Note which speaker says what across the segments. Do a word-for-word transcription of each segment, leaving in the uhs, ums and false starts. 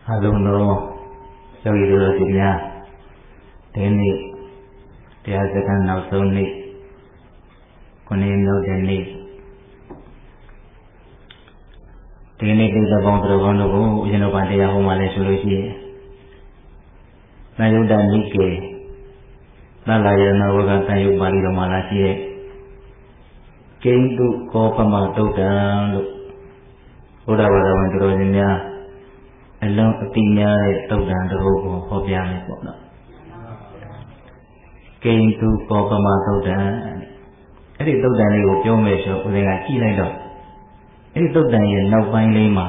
Speaker 1: အလုံးတော်ယောဂီတို့ဒီများဒီနေ့တရားစခန်းနောက်ဆုံးနေ့ခုနှစ်မြောက်တဲ့နေ့ဒီနေ့ဒီသဘောတော်ကောင်းတို့ကိုဦးဇင်းတို့ကတရားဟောမှလည်းဆိုလို့ရှိရင်နာယုဒ္ဓနိကေသလယနာဝကတန်ယုပါဠိတော်မှာလာရှိတဲ့ကိန္တုကောပမတုတ်တံလို့ဘုရားဘာသာဝင်သူတော်စင်များအလုံးအတိများတဲ့တုတ်တံတစ်ခုကိုဟောပြမယ်ပေါ့နော်ကိန္တုကောပမတုတ်တံအဲ့ဒီတုတ်တံလေးကိုပြောမယ်ဆိုဦးဇင်းကကြည့်လိုက်တော့အဲ့ဒီတုတ်တံရဲ့နောက်ပိုင်းလေးမှာ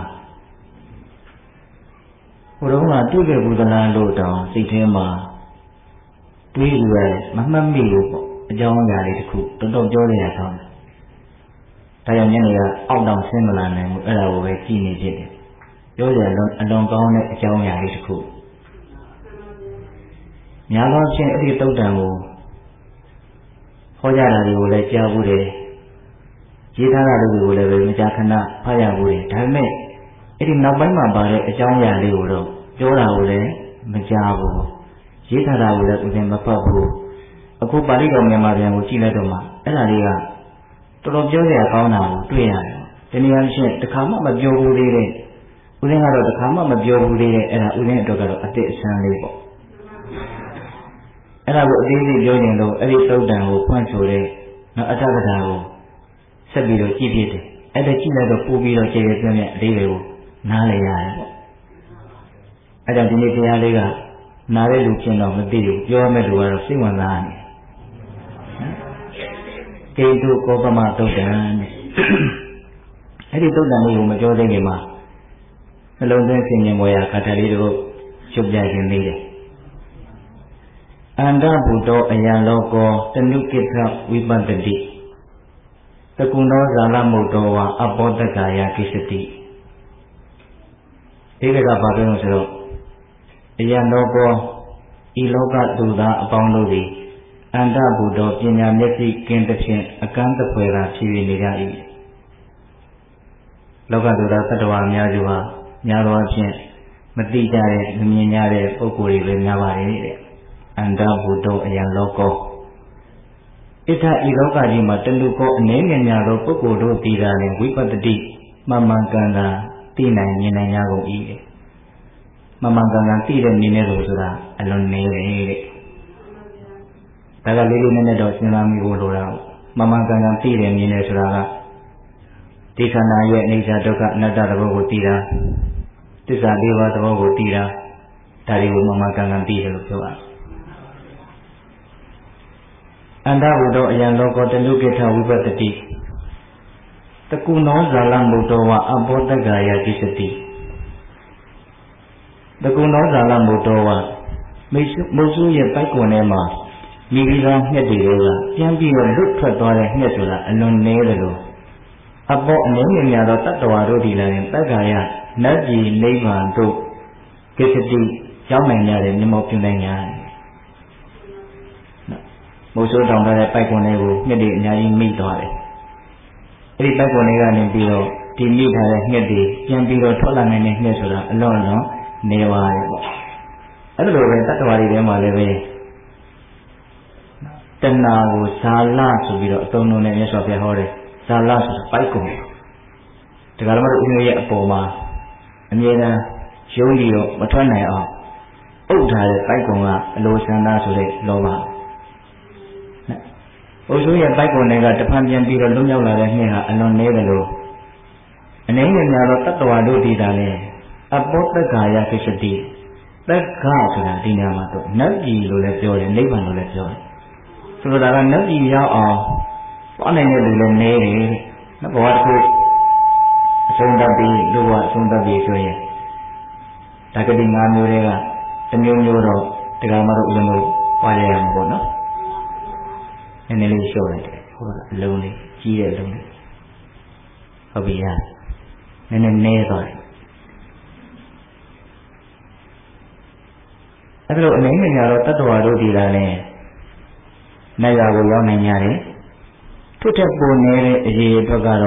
Speaker 1: ဘုရားကတွေ့ခဲ့ဘူးသလားလို့တောင်စိတ်ထဲမှာတွေးရမမှတ်မိလို့ပေါ့အကြောင်းအရာလေးတစ်ခုတော်တော်ပြောနေရဆောင်တယ်ဒါကြောင့်ညနေကအောက်တောင်ဆင်းမလာနိုင်ဘူးအဲ့ဒါကိုပဲကြည်နေဖြစ်တယ်ပြောရလုံးအလွန်ကောင်းတဲ့အကြောင်းအရာလေးတစ်ခုများသောဖြင့်အဲ့ဒီတုတ်တံကိုဟောကြတာတွေကိုလည်းကြားဘူးတယ်ရေးထားတာတွေကိုလည်းပဲမကြာခဏဖတ်ရဘူးတယ်ဒါပေမဲ့အဲ့ဒီနောက်ပိုင်းမှာပါတဲ့အကြောင်းအရာလေးကိုတော့ပြောတာကိုလည်းမကြားဘူးရေးထားတာကိုလည်းဥစဉ်မဖတ်ဘူးအခုပါဠိတော်မြန်မာပြန်ကိုကြည့်လိုက်တော့မှအဲ့ဒါလေးကတော်တော်ပြောစရာကောင်းတာကိုတွေ့ရတယ်ဒီနေရာချင်းတစ်ခါမှမပြောဘူးသေးတဲ့ဦးဇင်းကတော့တစ်ခါမှမပြောဘူးသေးတဲ့အဲ့ဒါဦးဇင်းအတွက်ကတော့အစ်အဆန်းလေးပေါ့အဲ့ဒါကိုအသေးစိတ်ပြောရင်တော့အဲ့ဒီသုတ်တံကိုဖွင့်ဆိုတဲ့နောက်အတ္တကထာကိုဆက်ပြီးတော့ကြည့်ပြတယ်အဲ့ဒါကြည့်လိုက်တော့ပို့ပြီးတော့ကျေရပြည့်မြတ်အသေးလေးကိုနားလည်ရတယ်ပေါ့အဲ့ဒါဒီနေ့တရားလေးကနားတဲ့လူချင်းတော့မသိဘူးပြောရမယ့်လူကတော့စိတ်ဝင်စားနေကိန္တုကောပမတုတ်တံအဲ့ဒီတုတ်တံလေးကိုမပြောသေးခင်မှာနှလုံးသွင်းဆင်ញင်မွေရာခါတာလေးတို့ချုပ်ပြခြင်းသေးတယ်အန္တဘုဒ္ဓအယံလောကောတနုကိထဝိပတ္တိတကုဏောဇာလမုတ်တော်ဝါအပောတက္ကာယကိစ္စတိဒီကကဘာပြောလို့ဆိုတော့အယံလောကောဤလောကသူသားအပေါင်းတို့သည်အန္တဘုဒ္ဓပညာမျက်စိကင်းသဖြင့်အကန့်တဖွယ်သာဖြစ်နေကြ၏လောကသူသားတ attva အများစုဟာများသောအားဖြင့်မတိကြတဲ့မမြင်ကြတဲ့ပုဂ္ဂိုလ်တွေပဲများပါတယ်တဲ့အန္တဘုဒ္ဓအယံလောကောဣထဤလောကကြီးမှာတလူကောအနေငယ်များသောပုဂ္ဂိုလ်တို့တည်တာလည်းဝိပဿတိမမှန်ကန်တာသိနိုင်မြင်နိုင်ကြကုန်၏မမှန်ကန်ကန်သိတဲ့နည်းနဲ့လို့ဆိုတာအလွန်နည်းတယ်တဲ့ဒါကလေးလေးနည်းနည်းတော့စဉ်းစားမိဖို့လိုတာမမှန်ကန်ကန်သိတယ်မြင်တယ်ဆိုတာကဒီခန္ဓာရဲ့အိဋ္ဌဒုက္ခအနတ္တသဘောကိုသိတာသစ္စာလေးပါးသဘောကိုသိတာဒါတွေကိုမမှန်ကန်ကန်သိတယ်လို့ပြောတာအန္တဘုဒ္ဓအယံလောကောတနုကိထဝိပတ္တိတကုဏောဇာလမုတ်တော်ဝအပောတက္ကာယကိစ္စတိတကုဏောဇာလမုတ်တော်ဝမိတ်မုတ်စုရဲ့ပိုက်ကွန်ထဲမှာမိပြီးသားငှက်တွေကပြန်ပြီးတော့လွတ်ထွက်သွားတဲ့ငှက်ဆိုတာအလွန်နည်းတယ်လို့အပောအနည်းငယ်များသောတတ္တဝါတို့ဒီလည်းတက္ကာယနတ်ပြည်နိဗ္ဗာန်တို့ကိစ္စတိရောက်နိုင်ကြတယ်မျက်မှောက်ပြုနိုင်ကြတယ်မုတ်ဆိုးတောင်တဲ့ပိုက်ကွန်လေးကိုငှက်တွေအများကြီးမိသွားတယ်အဲ့ဒီပိုက်ကွန်လေးကနေပြီးတော့ဒီမိထားတဲ့ငှက်တွေပြန်ပြီးတော့ထွက်လာနိုင်တဲ့ငှက်ဆိုတာအလွန်အလွန်နေပါတယ်ပေါ့အဲ့လိုပဲတတ္တဝါတွေထဲမှာလည်းပဲတဏှာကိုဇာလဆိုပြီးတော့အသုံးလုံးနဲ့မြတ်စွာဘုရားဟောတယ်ဇာလဆိုတာပိုက်ကွန်ဒီကရမတို့ဦးမျိုးရဲ့အပေါ်မှာအမြဲတမ်းယုံကြည်တော့မထွက်နိုင်အောင်အုပ်ထားတဲ့ပိုက်ကွန်ကအလိုဆန္ဒဆိုတဲ့လောဘဘုရားရဲ့ပိုက်ကွန်တွေကတဖန်ပြန်ပြီးတော့လွတ်မြောက်လာတဲ့နှစ်ဟာအလွန်နည်းတယ်လို့အနေနဲ့များတော့တတ္တဝါတို့ဒီတာလဲအပောတက္ကာယကိစ္စတိတက္ကဆိုတာဒီနာမှာတော့နတ်ပြည်လို့လည်းပြောတယ်နိဗ္ဗာန်လို့လည်းပြောတယ်ဆိုလိုတာကနတ်ပြည်ရောက်အောင်သွားနိုင်တဲ့လူလည်းနည်းတယ်တဲ့ဘဝတစ်ခုအဆုံးသတ်ပြီးလူဘဝအဆုံးသတ်ပြီးဆိုရင်ဒါကတိငါးမျိုးတွေကတစ်မျိုးမျိုးတော့တရားမတော့ဦးလို့ပွားရရမှာပေါ့နော်နည်းနည်းလေးရှော့လိုက်တယ်ဟောတာအလုံးလေးကြီးတဲ့အလုံးလေးဟုတ်ပြီလားနည်းနည်းနည်းသွားတယ်အဲ့လိုအနေနဲ့ကတော့တတ္တဝါတို့ဒီလာနဲ့နိုင်ရာကိုရောက်နိုင်ကြတယ်ထွတ်ထက်ပုံနေတဲ့အရေးအတွက်ကတော့တ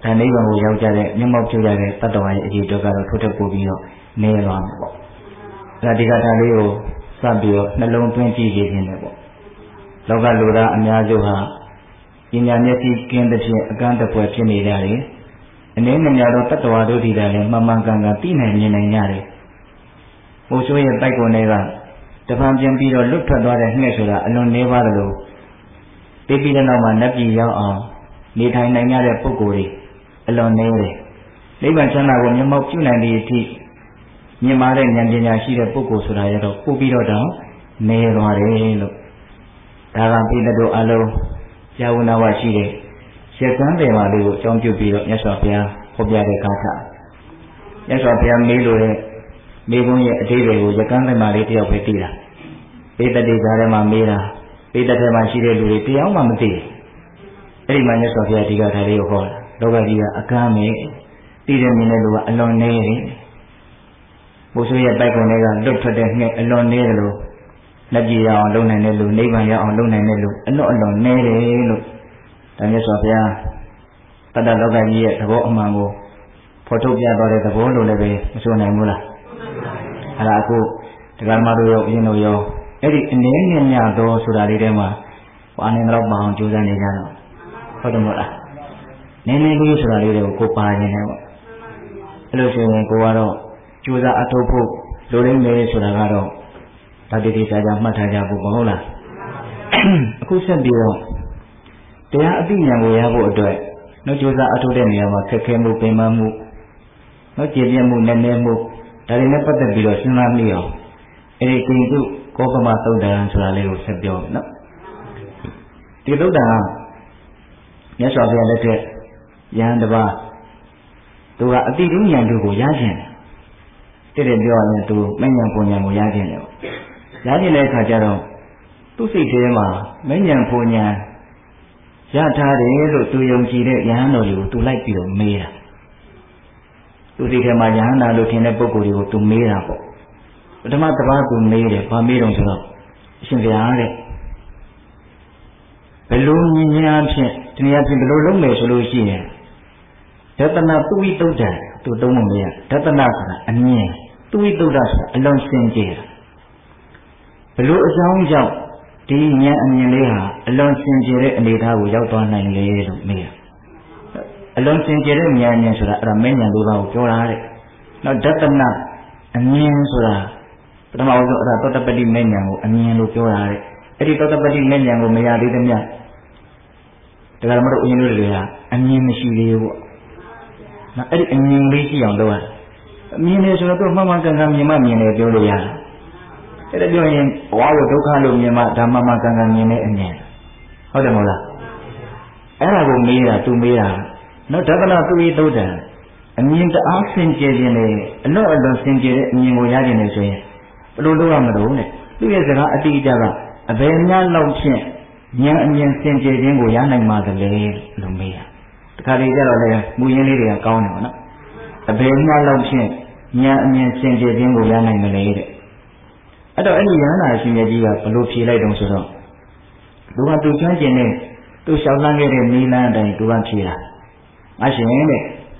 Speaker 1: ဒါနိဗ္ဗာန်ကိုရောက်ကြတဲ့မျက်မှောက်ပြုကြတဲ့တတ္တဝါရဲ့အရေးအတွက်ကတော့ထိုးထက်ပို့ပြီးတော့နေသွားမှာပေါ့ဒါဒီကထာလေးကိုစပြီးတော့နှလုံးသွင်းကြည့်ကြခြင်းနဲ့ပေါ့လောကလူသားအများစုဟာပညာမျက်စိကင်းတဲ့ဖြင့်အကန့်အကွယ်ဖြစ်နေကြတယ်အနေနဲ့များတော့တတ္တဝါတို့ဒီကလည်းမှန်မှန်ကန်ကန်သိနိုင်မြင်နိုင်ကြတယ်ဘိုးဆိုးရဲ့တိုက်ကုန်တွေကတပံပြန်ပြီးတော့လွတ်ထွက်သွားတဲ့ငှက်ဆိုတာအလွန်နှဲပါသလိုပြီးပြီးတဲ့နောက်မှာလက်ပြည်ရောက်အောင်နေထိုင်နိုင်ကြတဲ့ပုဂ္ဂိုလ်တွေအလွန်နှဲတယ်နိဗ္ဗာန်ချမ်းသာကိုမျက်မှောက်ပြုနိုင်တဲ့အထိမြင်မာတဲ့ဉာဏ်ပညာရှိတဲ့ပုဂ္ဂိုလ်ဆိုတာရတော့ပို့ပြီးတော့တောင်နေသွားတယ်လို့ဒါကပြည်သူအလုံးယာဝနာဝရှိတဲ့ရက်ကန်းတယ်ပါလေးကိုအကြောင်းပြုပြီးတော့မြတ်စွာဘုရားဟောပြတဲ့ကာထာမြတ်စွာဘုရားမေးလို့တဲ့မေခွန်းရဲ့အသေးစိတ်ကိုရက်ကန်းတယ်ပါလေးတယောက်ပဲသိတာပိဋကတိကြားထဲမှာမေးတာပိဋကထဲမှာရှိတဲ့လူတွေတယောက်မှမသိဘူးအဲ့ဒီမှာမြတ်စွာဘုရားဒီကာထာလေးကိုဟောတာလောကကြီးကအကမ်းမဲ့တည်တယ်မြင်တဲ့လူကအလွန်နေတယ်ဘုဆိုးရဲ့တိုက်ကုန်တွေကလွတ်ထွက်တဲ့ငှက်အလွန်နေတယ်လို့လက်ကြည့်ရအောင်လုပ်နိုင်တဲ့လူနိဗ္ဗာန်ရောက်အောင်လုပ်နိုင်တဲ့လူအလွန်အလွန်နေတယ်လို့ဒါမြတ်စွာဘုရားတတ္တလောကကြီးရဲ့သဘောအမှန်ကိုဖော်ထုတ်ပြသွားတဲ့သဘောလို့လည်းပဲမဆိုနိုင်ဘူးလားအဲ့ဒါအခုတရားဓမ္မတို့ရောအရင်တို့ရောအဲ့ဒီအနေနဲ့ညတော့ဆိုတာလေးထဲမှာဘာနေတော့မအောင်ကြိုးစားနေကြတော့ဟုတ်တယ်မဟုတ်လားနည်းနည်းလေးဆိုတာလေးတွေကိုကိုပါနေတယ်ပေါ့အဲ့လိုဆိုရင်ကိုကတော့ကြိုးစားအထောက်ဖို့လိုလိမ့်မယ်ဆိုတာကတော့ဒါတိတိကျကျမှတ်ထားကြဖို့မဟုတ်လားအခုဆက်ပြီးတော့တရားအသိဉာဏ်ကိုရဖို့အတွက်နော်ကြိုးစားအထောက်တဲ့နေရာမှာခက်ခဲမှုပင်ပန်းမှုနော်ကြည်ပြတ်မှုနည်းနည်းမှုဒါတွေနဲ့ပတ်သက်ပြီးတော့စဉ်းစားမိအောင်အဲ့ဒီကိဉ္စုကောပမသုတ်တံဆိုတာလေးကိုဆက်ပြောနော်ဒီသုတ်တံကမြတ်စွာဘုရားလက်ထက်ယဟန်တစ်ပါးသူကအတိတုဉာဏ်တို့ကိုရခြင်းတယ်တဲ့ပြောရင်သူမဉ္ဇဉ်ပုံဉဏ်ကိုရခြင်းတယ်ပေါ့ရခြင်းတဲ့အခါကျတော့သူ့စိတ်ထဲမှာမဉ္ဇဉ်ပုံဉဏ်ရထားတယ်လို့သူယုံကြည်တဲ့ယဟန်တော်တွေကိုသူလိုက်ပြီးတော့မေးတာသူစိတ်ထဲမှာယဟန်တော်လို့ထင်တဲ့ပုဂ္ဂိုလ်တွေကိုသူမေးတာပေါ့ပထမတစ်ပါးသူမေးတယ်ဘာမေးတော့ဆိုတော့အရှင်ဘုရားတဲ့ဘယ်လိုဉာဏ်ဉာဏ်ဖြင့်ဒီနေရာဖြင့်ဘယ်လိုလုပ်မယ်ဆိုလို့ရှိရင်ဒသနာပုဝိတုဒ္ဒံသူသုံးမမေးရဒသနာဆိုတာအမြင်ပုဝိတုဒ္ဒဆိုတာအလုံးစင်ကြယ်တာဘယ်လိုအကြောင်းကြောင့်ဒီဉာဏ်အမြင်လေးဟာအလုံးစင်ကြယ်တဲ့အနေအထားကိုရောက်သွားနိုင်လေလို့မေးရအလုံးစင်ကြယ်တဲ့ဉာဏ်ဉာဏ်ဆိုတာအဲ့ဒါမဉဏ်လေးပါကိုပြောတာတဲ့နောက်ဒသနာအမြင်ဆိုတာပထမဆုံးအဲ့ဒါသောတပတ္တိမဉဏ်ကိုအမြင်လို့ပြောတာတဲ့အဲ့ဒီသောတပတ္တိမဉဏ်ကိုမရသေးသမျှဒါကမှတော့ဦးဇင်းတို့တွေကအမြင်မရှိသေးဘူးပေါ့နော်အဲ့ဒီအမြင်လေးရှိအောင်လုပ်ရတယ်အမြင်လေဆိုတော့သူမှန်မှန်ကန်ကန်မြင်မှမြင်တယ်ပြောလို့ရတယ်အဲ့ဒါပြောရင်ဘဝကိုဒုက္ခလို့မြင်မှဓမ္မမှန်ကန်ကန်မြင်တဲ့အမြင်ဟုတ်တယ်မဟုတ်လားအဲ့ဒါကိုမေးတာသူမေးတာနော်ဒသနာသူဤသုဒ္ဓံအမြင်တအားစင်ကြယ်ခြင်းနဲ့အလွတ်အလွန်စင်ကြယ်တဲ့အမြင်ကိုရခြင်းလေဆိုရင်ဘယ်လိုလုပ်ရမလို့နဲ့သူ့ရဲ့စကားအတိအကျကအဘယ်များလောက်ဖြင့်ဉာဏ်အမြင်စင်ကြယ်ခြင်းကိုရနိုင်ပါသလဲလို့မေးတာတခါလေကျတော့လေမူရင်းလေးတွေကကောင်းတယ်ပေါ့နော်အဘယ်များလောက်ဖြင့်ဉာဏ်အမြင်စင်ကြယ်ခြင်းကိုရနိုင်မလဲတဲ့အဲ့တော့အဲ့ဒီယန္တာရှင်ရဲ့ကြီးကဘလို့ဖြေလိုက်တုံးဆိုတော့သူကသူကျွမ်းကျင်တဲ့သူလျှောက်လန်းခဲ့တဲ့နိလန်းအတိုင်းသူကဖြေတာအရှင်တဲ့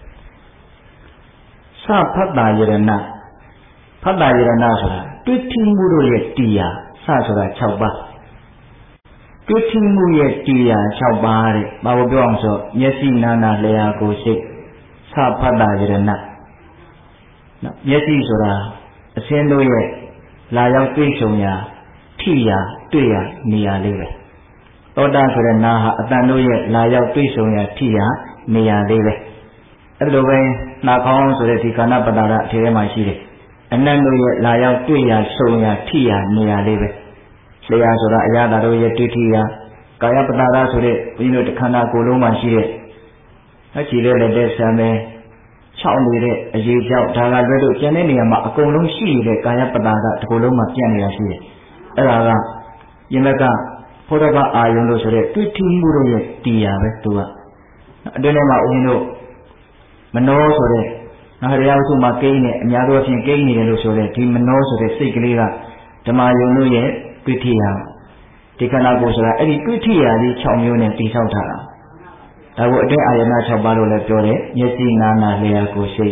Speaker 1: သဖတ်တာယရဏဖတ်တာယရဏဆိုတာတွေ့ထိမှုတို့ရဲ့တရားစဆိုတာ၆ပါးတွေ့ထိမှုရဲ့တရား၆ပါးတဲ့ဘာကိုပြောအောင်ဆိုမျက်စိနာနာလျှာကိုယ်စိတ်သဖတ်တာယရဏနော်မျက်စိဆိုတာအစင်းတို့ရဲ့လာရောက်တွေ့ဆုံရာထိရာတွေ့ရာနေရာလေးပဲသောတာဆိုတဲ့နာဟာအတန်တို့ရဲ့လာရောက်တွေ့ဆုံရာထိရာနေရာလေးပဲအဲ့လိုပဲနှာခေါင်းဆိုတဲ့ဒီကာဏပတ္တာရအထဲထဲမှာရှိတယ်အနတ်တို့ရဲ့လာရောက်တွေ့ရာဆုံရာထိရာနေရာလေးပဲလျှာဆိုတာအရာသာတို့ရဲ့တွေ့ထိရာကာယပတ္တာရဆိုတဲ့ဘုန်းကြီးတို့ခန္ဓာကိုယ်လုံးမှာရှိတဲ့အကြည့်လေးလက်တဲ့ဆံပဲခြောက်နေတဲ့အရေးကြောင့်ဒါကလွဲလို့ကျန်တဲ့နေရာမှာအကုန်လုံးရှိနေတဲ့ကာယပတ္တာရတစ်ခုလုံးမှာပြန့်နေတာရှိတယ်အဲ့ဒါကယမကဖောဓကအာယုံလို့ဆိုတဲ့တွေ့ထိမှုတို့ရဲ့တရားပဲသူကအတွင်းထဲမှာဦးဇင်းတို့မနောဆိုတဲ့ငါတရားစုမှာကိန်းနေအများသောဖြင့်ကိန်းနေတယ်လို့ဆိုတဲ့ဒီမနောဆိုတဲ့စိတ်ကလေးကဓမ္မယုံတို့ရဲ့တွေ့ထိရာဒီခန္ဓာကိုယ်ဆိုတာအဲ့ဒီတွေ့ထိရာလေး၆မျိုးနဲ့တည်ဆောက်ထားတာဒါကိုအတွင်းအာယနာ၆ပါးလို့လည်းပြောတယ်မျက်စိနားနာလျှာကိုယ်ရှိ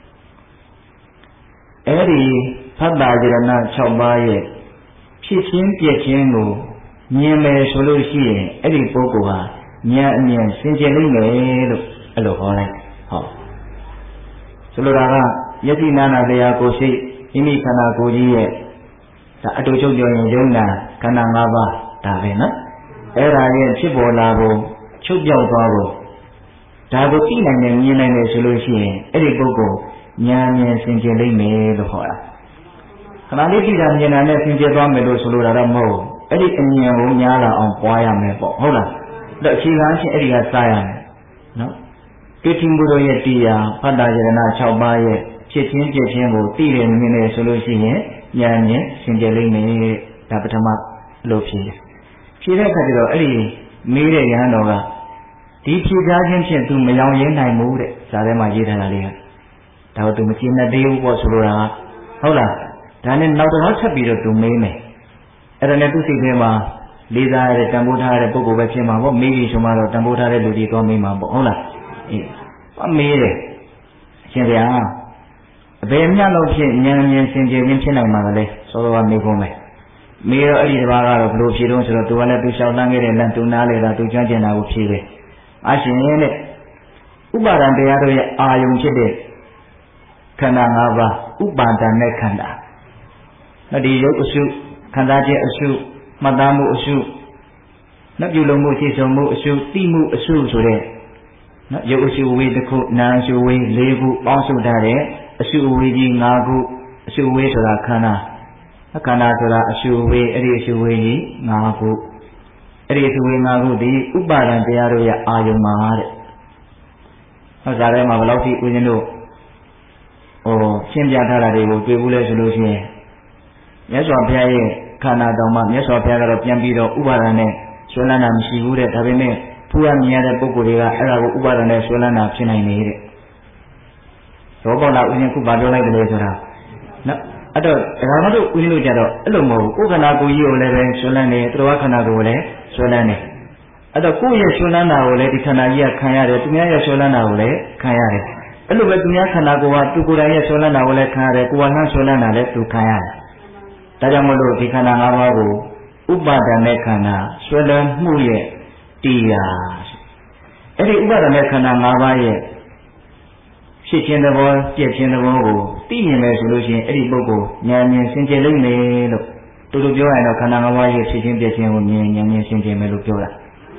Speaker 1: အဲ့ဒီဖတ်တာယရဏ၆ပါးရဲ့ဖြစ်ချင်းပြည့်ချင်းကိုမြင်မယ်ဆိုလို့ရှိရင်အဲ့ဒီပုဂ္ဂိုလ်ဟာဉာဏ်အမြင်စင်ကြယ်လိမ့်မယ်လို့အဲ့လိုဟောလိုက်ဟောဆိုလိုတာကမျက်စိနားနာလျှာကိုယ်ရှိမိမိခန္ဓာကိုယ်ကြီးရဲ့ဒါအတူချုပ်ပြောရင်ယုံနာခန္ဓာ၅ပါးဒါပဲနော်အဲ့ဒါရဲ့ဖြစ်ပေါ်လာဖို့ချုပ်ပြောက်သွားဖို့ဒါကိုသိနိုင်တယ်မြင်နိုင်တယ်ဆိုလို့ရှိရင်အဲ့ဒီပုဂ္ဂိုလ်ဉာဏ်ဉာဏ်စင်ကြယ်လိမ့်မယ်လို့ဟောတာခဏလေးကြည့်တာမြင်တာနဲ့စင်ကြယ်သွားမယ်လို့ဆိုလိုတာတော့မဟုတ်ဘူးအဲ့ဒီအမြင်ကိုများလာအောင်ပွားရမယ်ပေါ့ဟုတ်လားအဲ့အခြေခံချင်းအဲ့ဒီကစားရမယ်နော်ကိဋ္ဌိမှုတို့ရဲ့တရားဖတ်တာယရဏ၆ပါးရဲ့ဖြစ်ချင်းပြည့်ချင်းကိုသိတယ်မြင်တယ်ဆိုလို့ရှိရင်ဉာဏ်ဉာဏ်စင်ကြယ်လိမ့်မယ်ဒါပထမလို့ဖြေတယ်ဖြေတဲ့အခါကျတော့အဲ့ဒီမေးတဲ့ရဟန်းတော်ကဒီဖြေကြားခြင်းဖြင့်သူမယောင်ရဲနိုင်ဘူးတဲ့ဇာထဲမှာရေးထားတာလေးကဒါတော့သူမကျင့်တတ်သေးဘူးပေါ့ဆိုလိုတာဟုတ်လားဒါနဲ့နောက်တော့ဆက်ပြီးတော့သူမေးမယ်အဲ့ဒါနဲ့သူစိတ်ထဲမှာလေးစားရတဲ့တန်ဖိုးထားရတဲ့ပုဂ္ဂိုလ်ပဲဖြစ်မှာပေါ့မေးပြီးဆိုမှတော့တန်ဖိုးထားတဲ့လူကြီးတော့မေးမှာပေါ့ဟုတ်လားအေးအမေးတယ်အရှင်ဘုရားအဘယ်မျှလောက်ဖြင့်ဉာဏ်ဉာဏ်စင်ကြယ်ခြင်းဖြစ်နိုင်မှာလဲဆိုတော့မေးဖို့မယ်မေးတော့အဲ့ဒီတစ်ပါးကတော့ဘလို့ဖြေတော့ဆိုတော့သူကလည်းသူလျှောက်တန်းခဲ့တဲ့လမ်းသူနားလေတာသူကြွကျင်တာကိုဖြေတယ်အရှင်တဲ့ဥပါဒံတရားတို့ရဲ့အာယုံဖြစ်တဲ့ခန္ဓာ၅ပါးဥပါဒံနဲ့ခန္ဓာနော်ဒီရုပ်အစုခန္ဓာချင်းအစုမှတ်သားမှုအစုနော်ပြုလုပ်မှုသိဆုံးမှုအစုသိမှုအစုဆိုတဲ့နော်ရုပ်အစုဝေးတစ်ခုနာမ်အစုဝေး၄ခုပေါင်းစုထားတဲ့အစုဝေးကြီး၅ခုအစုဝေးဆိုတာခန္ဓာခန္ဓာဆိုတာအစုဝေးအဲ့ဒီအစုဝေးကြီး၅ခုအဲ့ဒီအစုဝေး၅ခုဒီဥပါဒံတရားတို့ရဲ့အာယုံမှာတဲ့ဟောစားထဲမှာဘယ်လောက်ထိဦးဇင်းတို့ဟိုရှင်းပြထားတာတွေကိုတွေ့ဘူးလဲဆိုလို့ရှိရင်မြတ်စွာဘုရားရဲ့ခန္ဓာတော်မှာမြတ်စွာဘုရားကတော့ပြန်ပြီးတော့ဥပါဒံနဲ့ဆွဲလန်းတာမရှိဘူးတဲ့ဒါပေမဲ့ဖူးရမြင်ရတဲ့ပုဂ္ဂိုလ်တွေကအဲ့ဒါကိုဥပါဒံနဲ့ဆွဲလန်းတာဖြစ်နိုင်နေတဲ့သောပေါလာဦးဇင်းခုပါပြောလိုက်တယ်လေဆိုတာနော်အဲ့တော့ဒါမှမဟုတ်ဦးဇင်းတို့ကြတော့အဲ့လိုမဟုတ်ဘူးဥက္ကနာကိုကြီးကိုလည်းပဲဆွဲလန်းနေသရဝခန္ဓာကိုလည်းဆွဲလန်းနေအဲ့တော့ကိုယ့်ရဲ့ဆွဲလန်းတာကိုလည်းဒီခန္ဓာကြီးကခံရတယ်သူများရဲ့ဆွဲလန်းတာကိုလည်းခံရတယ်အဲ့လိုပဲသူများခန္ဓာကိုယ်ကသူကိုယ်တိုင်ရဲ့ဆွဲလန်းတာကိုလည်းခံရတယ်ကိုယ်ကလှမ်းဆွဲလန်းတာလည်းသူခံရတယ်ဒါကြောင့်မလို့ဒီခန္ဓာ၅ပါးကိုဥပါဒဏ်နဲ့ခန္ဓာဆွဲလန်းမှုရဲ့တရားအဲ့ဒီဥပါဒဏ်နဲ့ခန္ဓာ၅ပါးရဲ့ဖြစ်ခြင်းသဘောပြည့်ခြင်းသဘောကိုသိမြင်မယ်ဆိုလို့ရှိရင်အဲ့ဒီပုဂ္ဂိုလ်ဉာဏ်ဉာဏ်စင်ကြယ်လိမ့်မယ်လို့တူတူပြောရရင်တော့ခန္ဓာ၅ပါးရဲ့ဖြစ်ခြင်းပြည့်ခြင်းကိုမြင်ဉာဏ်ဉာဏ်စင်ကြယ်မယ်လို့ပြောတာ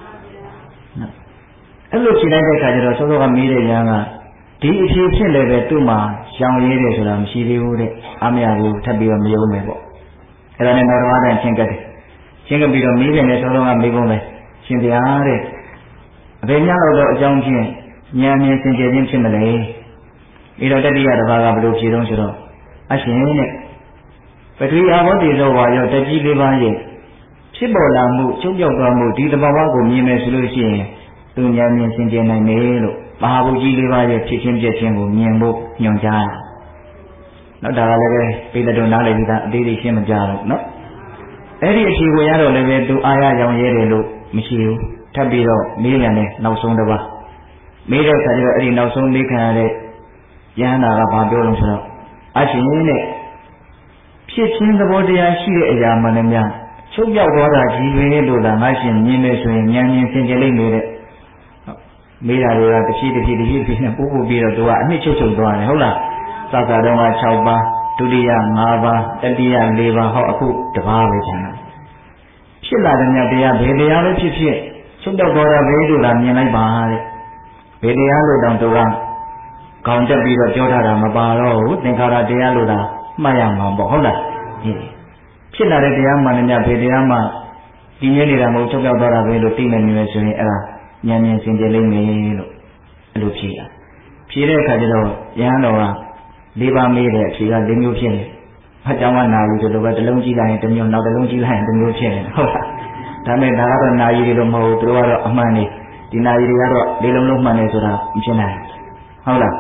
Speaker 1: အဲ့လိုဖြေလိုက်တဲ့အခါကျတော့စောစောကမေးတဲ့ဉာဏ်ကဒီအဖြေဖြစ်လည်းပဲသူ့မှာရှောင်ရဲတယ်ဆိုတာမရှိသေးဘူးတဲ့အမရဘူးထပ်ပြီးတော့မယုံမယ်ပေါ့အဲ့ဒါနဲ့နောက်တစ်ပါးတိုင်းရှင်းကတ်တယ်ရှင်းကပ်ပြီးတော့မေးတယ်နဲ့စောစောကမေးဖို့ပဲရှင်ဗျာတဲ့အဘယ်များတော့အကြောင်းဖြင့်ဉာဏ်ဉာဏ်စင်ကြယ်ခြင်းဖြစ်မလဲဒီတော့တတိယတစ်ပါးကဘယ်လိုဖြေတော့ဆိုတော့အရှင်တဲ့ပထဝီအာဘောတေဇောဝါရောတကြီးလေးပါးရဲ့ဖြစ်ပေါ်လာမှုချုပ်ပြောက်သွားမှုဒီသဘာဝကိုမြင်မယ်ဆိုလို့ရှိရင်သူဉာဏ်ဉာဏ်စင်ကြယ်နိုင်တယ်လို့မဟာဘူကြီးလေးပါးရဲ့ဖြစ်ချင်းပြည့်ချင်းကိုမြင်ဖို့ညွှန်ကြားတာနော်ဒါကလည်းပဲပိဋကတုနားလည်ပြီးသားအသေးသေးရှင်းမကြတော့နော်အဲ့ဒီအဖြေကိုရတော့လည်းပဲသူအာရရောင်ရဲတယ်လို့မရှိဘူးထပ်ပြီးတော့မေးရတဲ့နောက်ဆုံးတစ်ပါးမေးတဲ့အခါကျတော့အဲ့ဒီနောက်ဆုံးမေးခံရတဲ့ယန္တာကဘာပြောလို့ဆိုတော့အရှင်တဲ့ဖြစ်ချင်းသဘောတရားရှိတဲ့အရာမှလည်းများချုပ်ပြောက်သွားတာကြီးပဲလို့သာငါရှင်မြင်နေဆိုရင်ဉာဏ်ဉာဏ်စင်ကြယ်လိမ့်မယ်တဲ့မေးတာတွေကတစ်ဖြည်းတစ်ဖြည်းတစ်ဖြည်းတစ်ဖြည်းနဲ့ပို့ပို့ပြီးတော့သူကအနှစ်ချုပ်ချုပ်သွားတယ်ဟုတ်လားသက္ကာတုံးက၆ပါးဒုတိယ၅ပါးတတိယ၄ပါးဟောအခုတစ်ပါးပဲကျန်တာဖြစ်လာတဲ့မြတ်တရားဘယ်တရားလဲဖြစ်ဖြစ်ချုပ်တော့တော်တာပဲလို့သာမြင်လိုက်ပါတဲ့ဘယ်တရားလို့တောင်သူကကောင်းတက်ပြီးတော့ပြောထားတာမပါတော့ဘူးသင်္ခါရတရားလို့သာမှတ်ရမှာပေါ့ဟုတ်လားဖြစ်လာတဲ့တရားမှန်တယ်မြတ်ဘယ်တရားမှဒီမြဲနေတာမဟုတ်ချုပ်ပြောက်သွားတာပဲလို့သိနေနေဆိုရင်အဲ့ဒါဉာဏ်ဉာဏ်စင်ကြယ်လိမ့်မယ်လို့အဲ့လိုဖြေတာဖြေတဲ့အခါကျတော့ယဟန်တော်ကလေးပါးမေးတဲ့အဖြေက၄မျိုးဖြစ်နေအကြောင်းကနာယူဆိုတော့ပဲတစ်လုံးကြည့်လိုက်ရင်တစ်မျိုးနောက်တစ်လုံးကြည့်လိုက်ရင်တစ်မျိုးဖြစ်နေဟုတ်လားဒါမဲ့ဒါကတော့နာယူတွေတော့မဟုတ်ဘူးသူတို့ကတော့အမှန်နေဒီနာယူတွေကတော့လေးလုံးလုံးမှန်နေဆိုတာမဖြစ်နိုင်ဟုတ်လား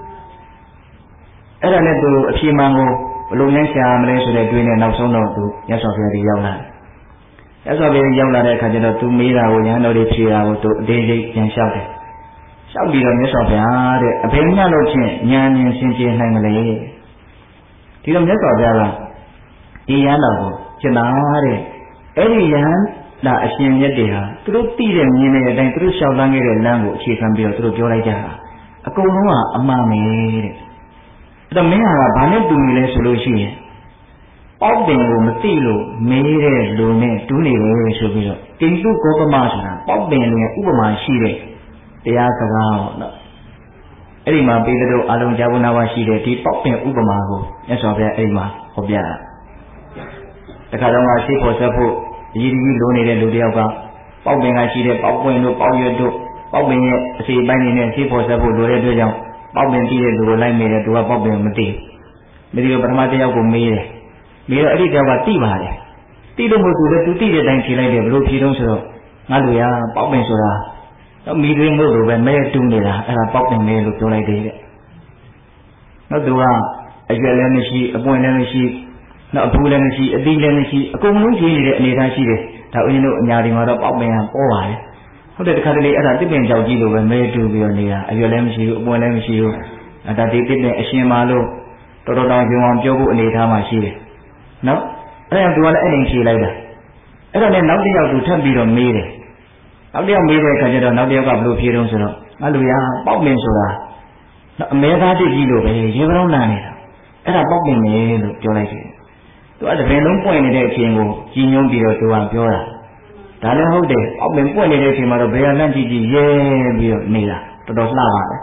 Speaker 1: အဲ့ဒါနဲ့သူအဖြေမှန်ကိုဘယ်လိုလဲရှာမလဲဆိုတဲ့တွေးနဲ့နောက်ဆုံးတော့သူရသော်ဘုရားကြီးရောက်လာတယ်ရသော်ဘုရားကြီးရောက်လာတဲ့အခါကျတော့သူမေးတာကိုယဟန်တော်တွေဖြေတာကိုသူအသေးစိတ်ပြန်လျှောက်တယ်လျှောက်ပြီးတော့မြတ်စွာဘုရားတဲ့အဖေမြတ်လို့ဖြင့်ဉာဏ်ဉာဏ်ရှင်းရှင်းနိုင်မလဲဒီတော့မြတ်စွာဘုရားကဒီရဟန်းတော်ကိုကျင်နာတဲ့အဲ့ဒီရဟန်းဒါအရှင်မြတ်တွေဟာသူတို့သိတဲ့မြင်တဲ့အတိုင်းသူတို့လျှောက်လန်းခဲ့တဲ့လမ်းကိုအခြေခံပြီးတော့သူတို့ပြောလိုက်ကြတာအကုန်လုံးကအမှားပဲတဲ့အဲ့တော့မင်းဟာဘာနဲ့တူနေလဲဆိုလို့ရှိရင်ပေါက်ပင်ကိုမသိလို့မေးတဲ့လူနဲ့တူးနေတယ်ဆိုပြီးတော့တိတုကောပမဆိုတာပေါက်ပင်ရဲ့ဥပမာရှိတဲ့တရားစကားပေါ့နော်အဲ့ဒီမှာပြည်သူတို့အလုံးကြားဖို့နာဝရှိတဲ့ဒီပေါက်ပင်ဥပမာကိုမြတ်စွာဘုရားအဲ့ဒီမှာဟောပြတာတခါတော့ကရှိဖို့ဆက်ဖို့အရေးကြီးလိုနေတဲ့လူတယောက်ကပေါက်ပင်ကရှိတဲ့ပေါက်ပွင့်တို့ပေါက်ရွက်တို့ပေါက်ပင်ရဲ့အစီအပိုင်းတွေနဲ့ရှိဖို့ဆက်ဖို့လိုတဲ့အတွက်ကြောင့်ပေါက်ပင်ကြည့်တဲ့လူကိုလိုက်မေးတယ်သူကပေါက်ပင်မသိမသိတော့ပထမတစ်ယောက်ကိုမေးတယ်မေးတော့အဲ့ဒီတယောက်ကသိပါတယ်သိလို့မို့သူလည်းသူသိတဲ့အတိုင်းဖြေလိုက်တယ်ဘယ်လိုဖြေတော့ဆိုတော့ငါတို့ရပေါက်ပင်ဆိုတာတော့မိသွင်းလို့လိုပဲမဲတူးနေတာအဲ့ဒါပေါက်ပင်မဲလို့ပြောလိုက်သေးတယ်နောက်သူကအရွယ်လည်းမရှိအပွင့်လည်းမရှိနောက်အဖူးလည်းမရှိအသီးလည်းမရှိအကုန်လုံးရှိနေတဲ့အနေအထားရှိတယ်ဒါဦးဇင်းတို့အညာဒီမှာတော့ပေါက်ပင်ကပေါ်ပါတယ်ဟုတ်တယ်တခါတလေအဲ့ဒါတစ်ပင်ကြောက်ကြီးလိုပဲမဲတူးပြီးတော့နေတာအရွယ်လည်းမရှိဘူးအပွင့်လည်းမရှိဘူးအဲ့ဒါဒီတစ်ပင်အရှင်မာလို့တော်တော်တောင်ပြောအောင်ပြောဖို့အနေအထားမှရှိတယ်နော်အဲ့ဒါသူကလည်းအဲ့ဒီဖြေလိုက်တာအဲ့ဒါနဲ့နောက်တစ်ယောက်သူထပ်ပြီးတော့မေးတယ်နောက်တစ်ယောက်မေးတဲ့အခါကျတော့နောက်တစ်ယောက်ကဘယ်လိုဖြေတော့ဆိုတော့ငါလူရပေါက်ပင်ဆိုတာအမဲသားတစ်ကြီးလိုပဲရေပရောင်းလာနေတာအဲ့ဒါပေါက်ပင်ပဲလို့ပြောလိုက်တယ်သူကတပင်လုံးပွင့်နေတဲ့အချိန်ကိုကြီးညွှန်းပြီးတော့သူကပြောတာဒါလည်းဟုတ်တယ်ပေါက်ပင်ပွင့်နေတဲ့အချိန်မှာတော့ဘယ်ကလန့်ကြည့်ကြည့်ရဲပြီးတော့နေတာတော်တော်လှပါတယ်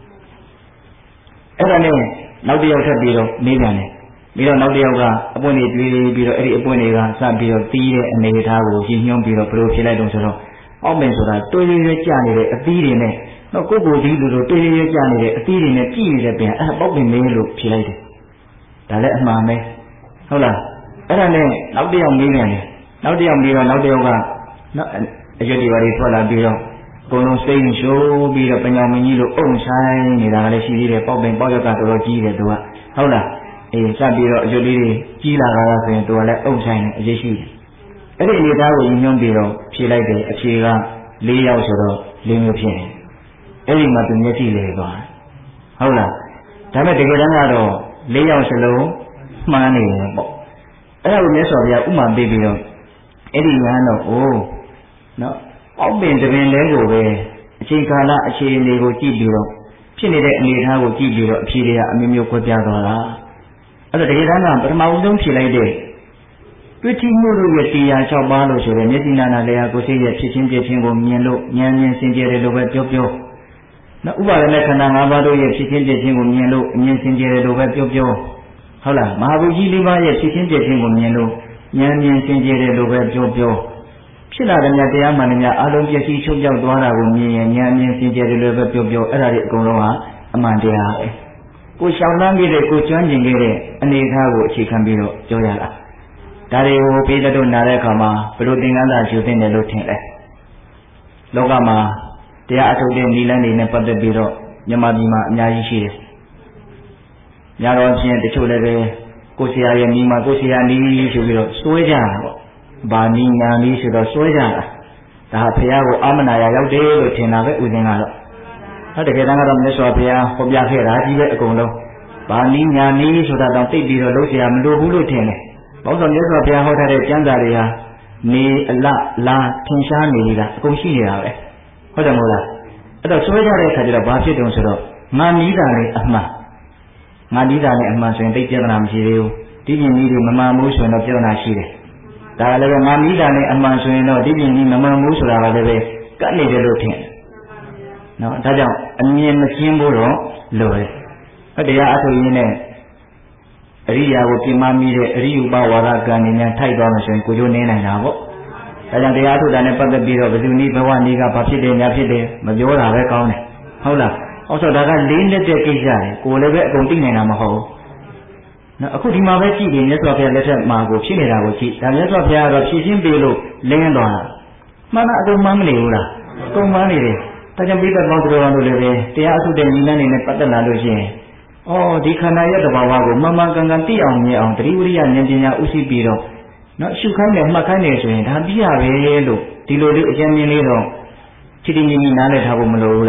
Speaker 1: အဲ့ဒါနဲ့နောက်တစ်ယောက်ထပ်ပြီးတော့မေးပြန်တယ်ပြီးတော့နောက်တစ်ယောက်ကအပွင့်တွေတွေးပြီးတော့အဲ့ဒီအပွင့်တွေကစပြီးတော့တီးတဲ့အနေအထားကိုကြီးညွှန်းပြီးတော့ဘယ်လိုဖြေလိုက်တော့ဆိုတော့ပေါက်ပင်ဆိုတာတွေးရဲရဲကြနေတဲ့အသီးတွေနဲ့တော့ကိုယ်ကိုယ်ကြီးလိုလိုတွေးရဲရဲကြနေတဲ့အသီးတွေနဲ့ကြည့်နေတဲ့ပြန်အဲ့ဒါပေါက်ပင်မင်းလို့ဖြေလိုက်တယ်ဒါလည်းအမှန်ပဲဟုတ်လားအဲ့ဒါနဲ့နောက်တစ်ယောက်မေးပြန်တယ်နောက်တစ်ယောက်မေးတော့နောက်တစ်ယောက်ကနော်အရွက်တွေပါတွေထွက်လာပြီးတော့အကုန်လုံးစိတ်ရှိုးပြီးတော့ပညာမင်းကြီးလိုအုံဆိုင်နေတာကလည်းရှိသေးတယ်ပေါက်ပင်ပေါက်ရက်ကတော်တော်ကြီးတယ်သူကဟုတ်လားအေးစပ်ပြီးတော့အရွက်လေးတွေကြီးလာတာဆိုရင်သူကလည်းအုံဆိုင်တယ်အရေးရှိတယ်အဲ့ဒီအနေသားကိုညွှန်းပြီးတော့ဖြေလိုက်တယ်အဖြေက၄ယောက်ဆိုတော့၄မျိုးဖြစ်တယ်အဲ့ဒီမှာသူမျက်စိလဲသွားဟုတ်လားဒါပေမဲ့တကယ်တမ်းကတော့၄ယောက်စလုံးမှန်းနေတယ်ပေါ့အဲ့ဒါကိုမြတ်စွာဘုရားဥမာပေးပြီးတော့အဲ့ဒီညာတော့အိုးနော်ပေါက်ပင်တပင်လဲကိုပဲအချိန်ကာလအခြေအနေကိုကြည့်ပြီးတော့ဖြစ်နေတဲ့အနေအထားကိုကြည့်ပြီးတော့အဖြေတွေကအမျိုးမျိုးခွဲပြားသွားတာအဲ့တော့တကယ်တမ်းကပထမဦးဆုံးဖြေလိုက်တဲ့တွေ့ထိမှုတို့ရဲ့တရား၆ပါးလို့ဆိုတဲ့မျက်စိနာနာလျာကိုယ်စိတ်ရဲ့ဖြစ်ချင်းပြချင်းကိုမြင်လို့ဉာဏ်ဉာဏ်စင်ကြယ်တယ်လို့ပဲပြောပြောနော်ဥပါဒနဲ့ခန္ဓာ၅ပါးတို့ရဲ့ဖြစ်ချင်းပြချင်းကိုမြင်လို့ဉာဏ်စင်ကြယ်တယ်လို့ပဲပြောပြောဟုတ်လားမဟာဘုကြီးလေးပါးရဲ့ဖြစ်ချင်းပြချင်းကိုမြင်လို့ဉာဏ်ဉာဏ်စင်ကြယ်တယ်လို့ပဲပြောပြောဖြစ်လာတဲ့မြတ်တရားမှန်တဲ့မြတ်အလုံးပျက်စီးချုပ်ပြောက်သွားတာကိုမြင်ရင်ဉာဏ်ဉာဏ်စင်ကြယ်တယ်လို့ပဲပြောပြောအဲ့ဒါတွေအကုန်လုံးဟာအမှန်တရားပဲကိုရှောင်လန်းခဲ့တဲ့ကိုကျွမ်းကျင်ခဲ့တဲ့အနေအထားကိုအခြေခံပြီးတော့ပြောရတာဒါတွေကိုပေးတဲ့တို့နားတဲ့အခါမှာဘယ်လိုသင်္ကန်းသာယူသင့်တယ်လို့ထင်လဲလောကမှာတရားအထုတ်တဲ့နိလန်းတွေနဲ့ပတ်သက်ပြီးတော့မြန်မာပြည်မှာအများကြီးရှိတယ်ညတော်ချင်းတချို့လည်းပဲကိုဆရာရဲ့နီးမှာကိုဆရာနီးဆိုပြီးတော့စွဲကြတာပေါ့ဘာနီးညာနီးဆိုတော့စွဲကြတာဒါဖရာကိုအာမနာရရောက်တယ်လို့ထင်တာပဲဥစဉ်ကတော့ဟုတ်တကယ်တမ်းကတော့မြတ်စွာဘုရားဟောပြခဲ့တာကြီးပဲအကုန်လုံးဘာနီးညာနီးဆိုတာတော့သိပြီးတော့လို့ဆရာမလိုဘူးလို့ထင်တယ်ဘောတော်မြတ်စွာဘုရားဟောထားတဲ့ကျမ်းစာတွေဟာနေအလလာထင်ရှားနေနေတာအကုန်ရှိနေတာပဲဟုတ်တယ်မို့လားအဲ့တော့ဆွဲကြတဲ့အခါကျတော့ဘာဖြစ်တုံးဆိုတော့ငါနီးတာလေအမှန်ငါနီးတာလေအမှန်ဆိုရင်သိပြဿနာမရှိသေးဘူးဒီပြင်ကြီးတွေမမှန်ဘူးဆိုရင်တော့ပြဿနာရှိတယ်ဒါလည်းပဲငါနီးတာလေအမှန်ဆိုရင်တော့ဒီပြင်ကြီးမမှန်ဘူးဆိုတာကလည်းပဲကတ်နေတယ်လို့ထင်တယ်နော်ဒါကြောင့်အမြင်မရှင်းဖို့တော့လိုတယ်ဟုတ်တရားအထုတ်ရင်းနဲ့အရိယာကိုပြမမိတဲ့အရိယုပဝါဒကံနေနဲ့ထိုက်သွားမှဆိုရင်ကိုကျိုးနေနိုင်တာပေါ့ဒါကြောင့်တရားထုတ်တာနဲ့ပတ်သက်ပြီးတော့ဘယ်သူနည်းဘဝနည်းကဘာဖြစ်တယ်ညာဖြစ်တယ်မပြောတာပဲကောင်းတယ်ဟုတ်လားအော်ဆိုဒါကလေးလက်တဲ့ကိစ္စလေကိုလည်းပဲအကုန်သိနိုင်တာမဟုတ်ဘူးနော်အခုဒီမှာပဲကြည့်ရင်မြတ်စွာဘုရားလက်ထက်မှာကိုဖြစ်နေတာကိုကြည့်ဒါမြတ်စွာဘုရားကတော့ဖြည့်ရှင်းပေးလို့လင်းသွားတာမှန်တာအကုန်မှန်းမနေဘူးလားအကုန်မှန်းနေတယ်ဒါကြောင့်ပိဋကပေါင်းတော်တော်လို့လည်းပဲတရားအထုတ်တဲ့ညီမတွေနဲ့ပတ်သက်လာလို့ရှိရင်အော်ဒီခန္ဓာရဲ့တဘာဝကိုမှန်မှန်ကန်ကန်သိအောင်မြင်အောင်တတိဝရိယဉာဏ်ပညာဥသိပြီးတော့နော်ရှုခိုင်းတယ်မှတ်ခိုင်းတယ်ဆိုရင်ဒါပြီးရပဲလို့ဒီလိုလေးအကျဉ်းမြင်လေးတော့ချစ်တင်ကြီးနားလည်ထားဖို့မလိုဘူးလား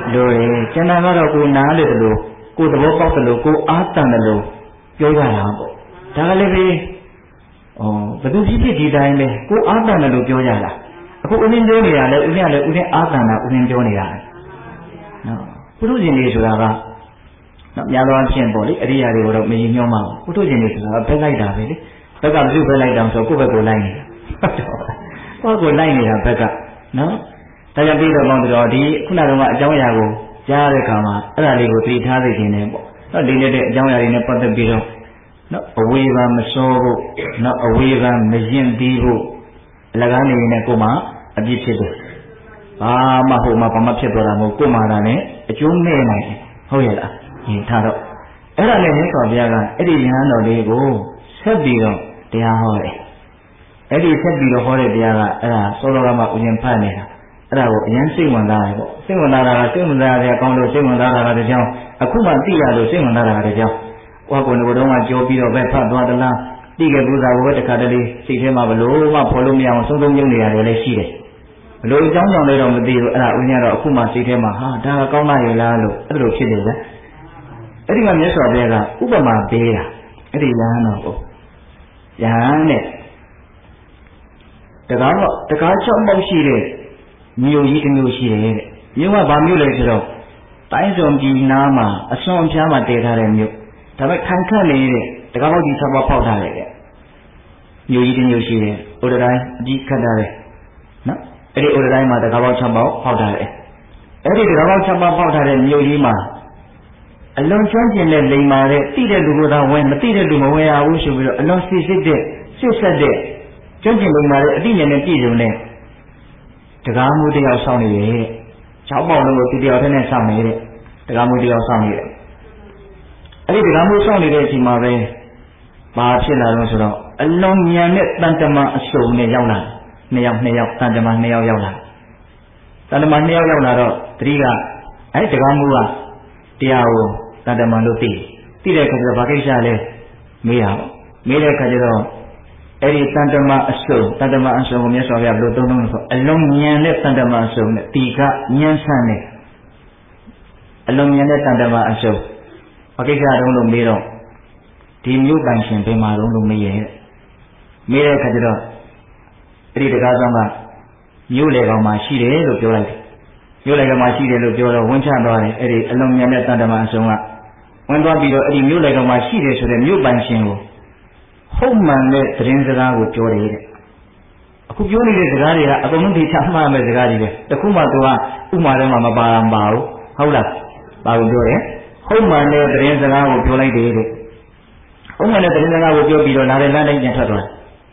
Speaker 1: လိုတယ်ကျန်တာကတော့ကိုနားလေတယ်လို့ကိုသဘောပေါက်တယ်လို့ကိုအားတန်တယ်လို့ပြောရတာပေါ့ဒါကလည်းပဲဩဘသူဖြစ်ဖြစ်ဒီတိုင်းပဲကိုအားတန်တယ်လို့ပြောရတာအခုဦးရင်းပြောနေရလဲဦးရင်းကလည်းဦးရင်းအားတန်တာဦးရင်းပြောနေတာနော်ပုထုဇဉ်တွေဆိုတာကနော်များသောအားဖြင့်ပေါ့လေအရိယာတွေကိုတော့မရင်ညွှန်းပါဘူးပုထုဇဉ်တွေဆိုတာဘက်လိုက်တာပဲလေဘက်ကဘယ်သူဘက်လိုက်တောင်ဆိုကိုယ့်ဘက်ကိုလိုက်နေတာဟုတ်တော့ကိုယ့်ကိုလိုက်နေတာဘက်ကနော်ဒါကြောင့်ပြီးတော့ပေါင်းတော့ဒီခုနကအကြောင်းအရာကိုကြားတဲ့အခါမှာအဲ့ဒါလေးကိုသိထားသိခြင်းနဲ့ပေါ့နော်ဒီနေ့တဲ့အကြောင်းအရာတွေနဲ့ပတ်သက်ပြီးတော့နော်အဝေဘာမစောဖို့နော်အဝေဘာမရင်သေးဖို့အလကားနေနေကိုမှအပြစ်ဖြစ်တယ်ဘာမှဟိုမှာဘာမှဖြစ်သွားတာမဟုတ်ကိုမှတာနဲ့အကျိုးမဲ့နိုင်တယ်ဟုတ်ရဲ့လားဟင်ထားတော့အဲ့ဒါနဲ့မြတ်စွာဘုရားကအဲ့ဒီဉာဏ်တော်လေးကိုဆက်ပြီးတော့တရားဟောတယ်အဲ့ဒီဆက်ပြီးတော့ဟောတဲ့တရားကအဲ့ဒါစောစောကမှဥရင်ဖတ်နေတာအဲ့ဒါကိုအရင်စိတ်ဝင်စားတယ်ပေါ့စိတ်ဝင်စားတာကစိတ်ဝင်စားရတဲ့အကောင်းလို့စိတ်ဝင်စားတာကတကြောင်အခုမှသိရလို့စိတ်ဝင်စားတာကတကြောင်ဟောကိုယ်ကတုန်းကကြောပြီးတော့ပဲဖတ်သွားသလားသိခဲ့ဘူးသားကိုပဲတခါတလေစိတ်ထဲမှာဘလို့မှဖော်လို့မရအောင်ဆုံးဆုံးပြုံးနေရတယ်လည်းရှိတယ်ဘလို့အကြောင်းကြောင့်လည်းတော့မသိဘူးအဲ့ဒါဥညာတော့အခုမှစိတ်ထဲမှာဟာဒါကကောင်းလာရလားလို့အဲ့လိုဖြစ်တယ်ဗျအဲ့ဒီမှာမြတ်စွာဘုရားကဥပမာပေးတာအဲ့ဒီလမ်းတော်ကိုယဟန်နဲ့တကားတော့တကားချောင်းပေါက်ရှိတဲ့မြို့ကြီးတစ်မြို့ရှိတယ်တဲ့မြို့ကဘာမြို့လဲဆိုတော့တိုင်းစုံပြည်နားမှာအစွန်အဖျားမှာတည်ထားတဲ့မြို့ဒါပေမဲ့ခံခတ်နေတဲ့တကားပေါက်ကြီးဆက်ပေါက်ဖောက်ထားတယ်တဲ့မြို့ကြီးတစ်မြို့ရှိတယ်ဥဒတိုင်းအကြီးခတ်ထားတယ်နော်အဲ့ဒီဥဒတိုင်းမှာတကားပေါက်ချက်ပေါက်ဖောက်ထားတယ်အဲ့ဒီတကားပေါက်ချက်ပေါက်ဖောက်ထားတဲ့မြို့ကြီးမှာအလွန်ကျွမ်းကျင်တဲ့လိမ္မာတဲ့သိတဲ့လူကသာဝင်မသိတဲ့လူမဝင်ရဘူးဆိုပြီးတော့အလွန်စစ်စစ်တဲ့စစ်ဆက်တဲ့ကျွမ်းကျင်လိမ္မာတဲ့အသိဉာဏ်နဲ့ပြည့်စုံတဲ့တကားမှုတယောက်ဆောင်နေရဲ့တဲ့။၆ပေါက်လုံးကိုဒီတယောက်တည်းနဲ့ဆောင်နေတဲ့တကားမှုတယောက်ဆောင်နေတယ်။အဲ့ဒီတကားမှုဆောင်နေတဲ့အချိန်မှာပဲဘာဖြစ်လာလို့ဆိုတော့အလွန်ဉာဏ်နဲ့တန်တမအစုံနဲ့ရောက်လာနှစ်ယောက်နှစ်ယောက်တန်တမနှစ်ယောက်ရောက်လာတန်တမနှစ်ယောက်ရောက်လာတော့တတိကအဲ့ဒီတကားမှုကတရားကိုတန်တမလို့သိသိတဲ့အခါကျတော့ဘာကိစ္စလဲမေးတာပေါ့မေးတဲ့အခါကျတော့အဲ့ဒီတန်တမအစုံတန်တမအစုံကိုမြတ်စွာဘုရားဘယ်လိုသုံးလုံးလဲဆိုအလုံးဉာဏ်နဲ့တန်တမအစုံနဲ့ဒီကဉာဏ်ဆန်းနဲ့အလုံးဉာဏ်နဲ့တန်တမအစုံဘာကိစ္စတုံးလို့မေးတော့ဒီမြို့ပိုင်ရှင်ဘယ်မှာတုံးလို့မေးရဲ့မေးတဲ့အခါကျတော့အဲ့ဒီတကားဆောင်ကမြို့လေကောင်မှာရှိတယ်လို့ပြောလိုက်တယ်မြို့လေကောင်မှာရှိတယ်လို့ပြောတော့ဝင်ချသွားတယ်အဲ့ဒီအလုံးဉာဏ်နဲ့တန်တမအစုံကဝင်သွားပြီးတော့အဲ့ဒီမြို့လေကောင်မှာရှိတယ်ဆိုတဲ့မြို့ပိုင်ရှင်ကိုဟုတ်မှန်တဲ့သတင်းစကားကိုပြောတယ်တဲ့အခုပြောနေတဲ့စကားတွေကအကုန်လုံးသိချမှားမဲ့စကားတွေပဲတခုမှသူကဥမာထဲမှာမပါမပါဘူးဟုတ်လားဘာကိုပြောတယ်ဟုတ်မှန်တဲ့သတင်းစကားကိုပြောလိုက်တယ်တဲ့ဟုတ်မှန်တဲ့သတင်းစကားကိုပြောပြီးတော့လာတဲ့လမ်းတိုင်းပြန်ထွက်သွား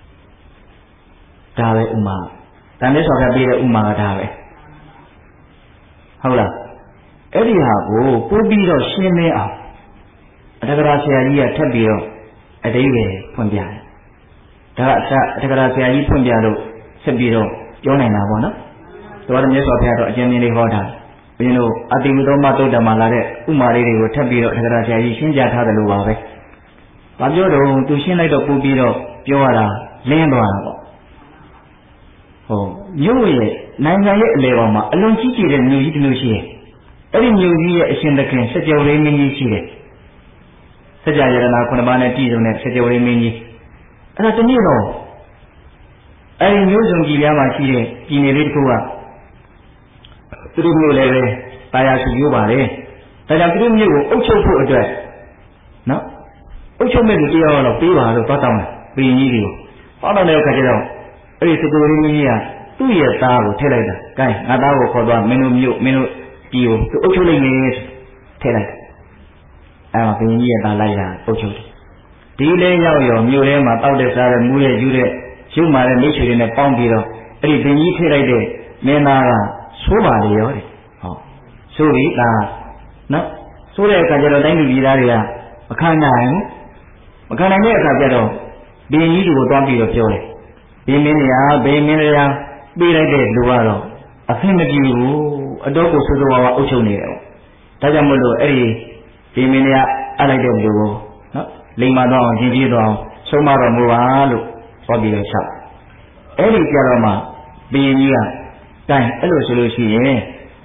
Speaker 1: ဒါပဲဥမာတန်တဲ့ဆော်ကပြတဲ့ဥမာကဒါပဲဟုတ်လားအဲ့ဒီဟာကိုပို့ပြီးတော့ရှင်းလင်းအောင်အတ္တကရာဆရာကြီးကထပ်ပြီးတော့အတိတ်ပဲဖွင့်ပြတယ်ဒါကအတ္တကရာဆရာကြီးဖွင့်ပြလို့ဆက်ပြီးတော့ပြောနိုင်တာပေါ့နော်တော်တော်မြတ်စွာဘုရားတော့အကျဉ်းချင်းလေးဟောတာဘုရင်တို့အတိဝိသောမသုတ်တမှာလာတဲ့ဥမာလေးတွေကိုထပ်ပြီးတော့အတ္တကရာဆရာကြီးရှင်းပြထားတယ်လို့ပါပဲဘာပြောတော့သူရှင်းလိုက်တော့ပို့ပြီးတော့ပြောရတာလင်းသွားတာပေါ့ဟိုမြို့ရဲ့နိုင်ငံရဲ့အလဲပေါ်မှာအလွန်ကြီးကျယ်တဲ့မြို့ကြီးတစ်မြို့ရှိတယ်အဲ့ဒီမြို့ကြီးရဲ့အရှင်သခင်စကြဝဠာမင်းကြီးရှိတယ်စကြယရနာခုနှစ်ပါးနဲ့ပြည့်စုံတဲ့စကြဝဠာမင်းကြီးအဲ့ဒါတနည်းတော့အဲ့ဒီမျိုးစုံကြီးများမှာရှိတဲ့ပြည်နယ်လေးတစ်ခုကသူတို့မျိုးလည်းပဲတာယာစုမျိုးပါလေဒါကြောင့်သူတို့မျိုးကိုအုပ်ချုပ်ဖို့အတွက်နော်အုပ်ချုပ်မဲ့လူတယောက်တော့ပေးပါလို့သွားတောင်းတယ်ပြည်ကြီးတွေကိုတောင်းတော့တဲ့အခါကျတော့အဲ့ဒီစကြဝဠာမင်းကြီးကသူ့ရဲ့သားကိုထည့်လိုက်တာကဲငါသားကိုခေါ်သွားမင်းတို့မျိုးမင်းတို့ပြည်ကိုသူအုပ်ချုပ်လိုက်နေထည့်လိုက်အဲ့မှာဘုရင်ကြီးရဲ့သားလိုက်တာအုပ်ချုပ်တယ်ဒီလေးရောက်ရောမြို့ထဲမှာတောက်တဲ့စားတဲ့မူးတဲ့ယူတဲ့ရုပ်မာတဲ့မိတ်ဆွေတွေနဲ့ပေါင်းပြီးတော့အဲ့ဒီဘုရင်ကြီးထိလိုက်တဲ့မင်းသားကဆိုးပါလေရောတဲ့ဟောဆိုးပြီလားနော်ဆိုးတဲ့အခါကျတော့တိုင်းပြည်သားတွေကမခံနိုင်မခံနိုင်တဲ့အခါကျတော့ဘုရင်ကြီးတို့ကိုတွားပြီးတော့ပြောတယ်ဘုရင်မင်းများဘုရင်မင်းများပေးလိုက်တဲ့လူကတော့အဖင်မပြေဘူးအတော့ကိုဆိုးဆိုးဝါးဝါအုပ်ချုပ်နေတယ်ဒါကြောင့်မို့လို့အဲ့ဒီဒီမင်းတွေကအလိုက်တဲ့လူကိုနော်လိမ္မာတော့အောင်ရင်ကြီးတော့အောင်ဆုံးမတော်မူပါလို့ဟောပြီးတော့ချက်အဲ့ဒီကြတော့မှဘုရင်ကြီးကတိုင်အဲ့လိုဆိုလို့ရှိရင်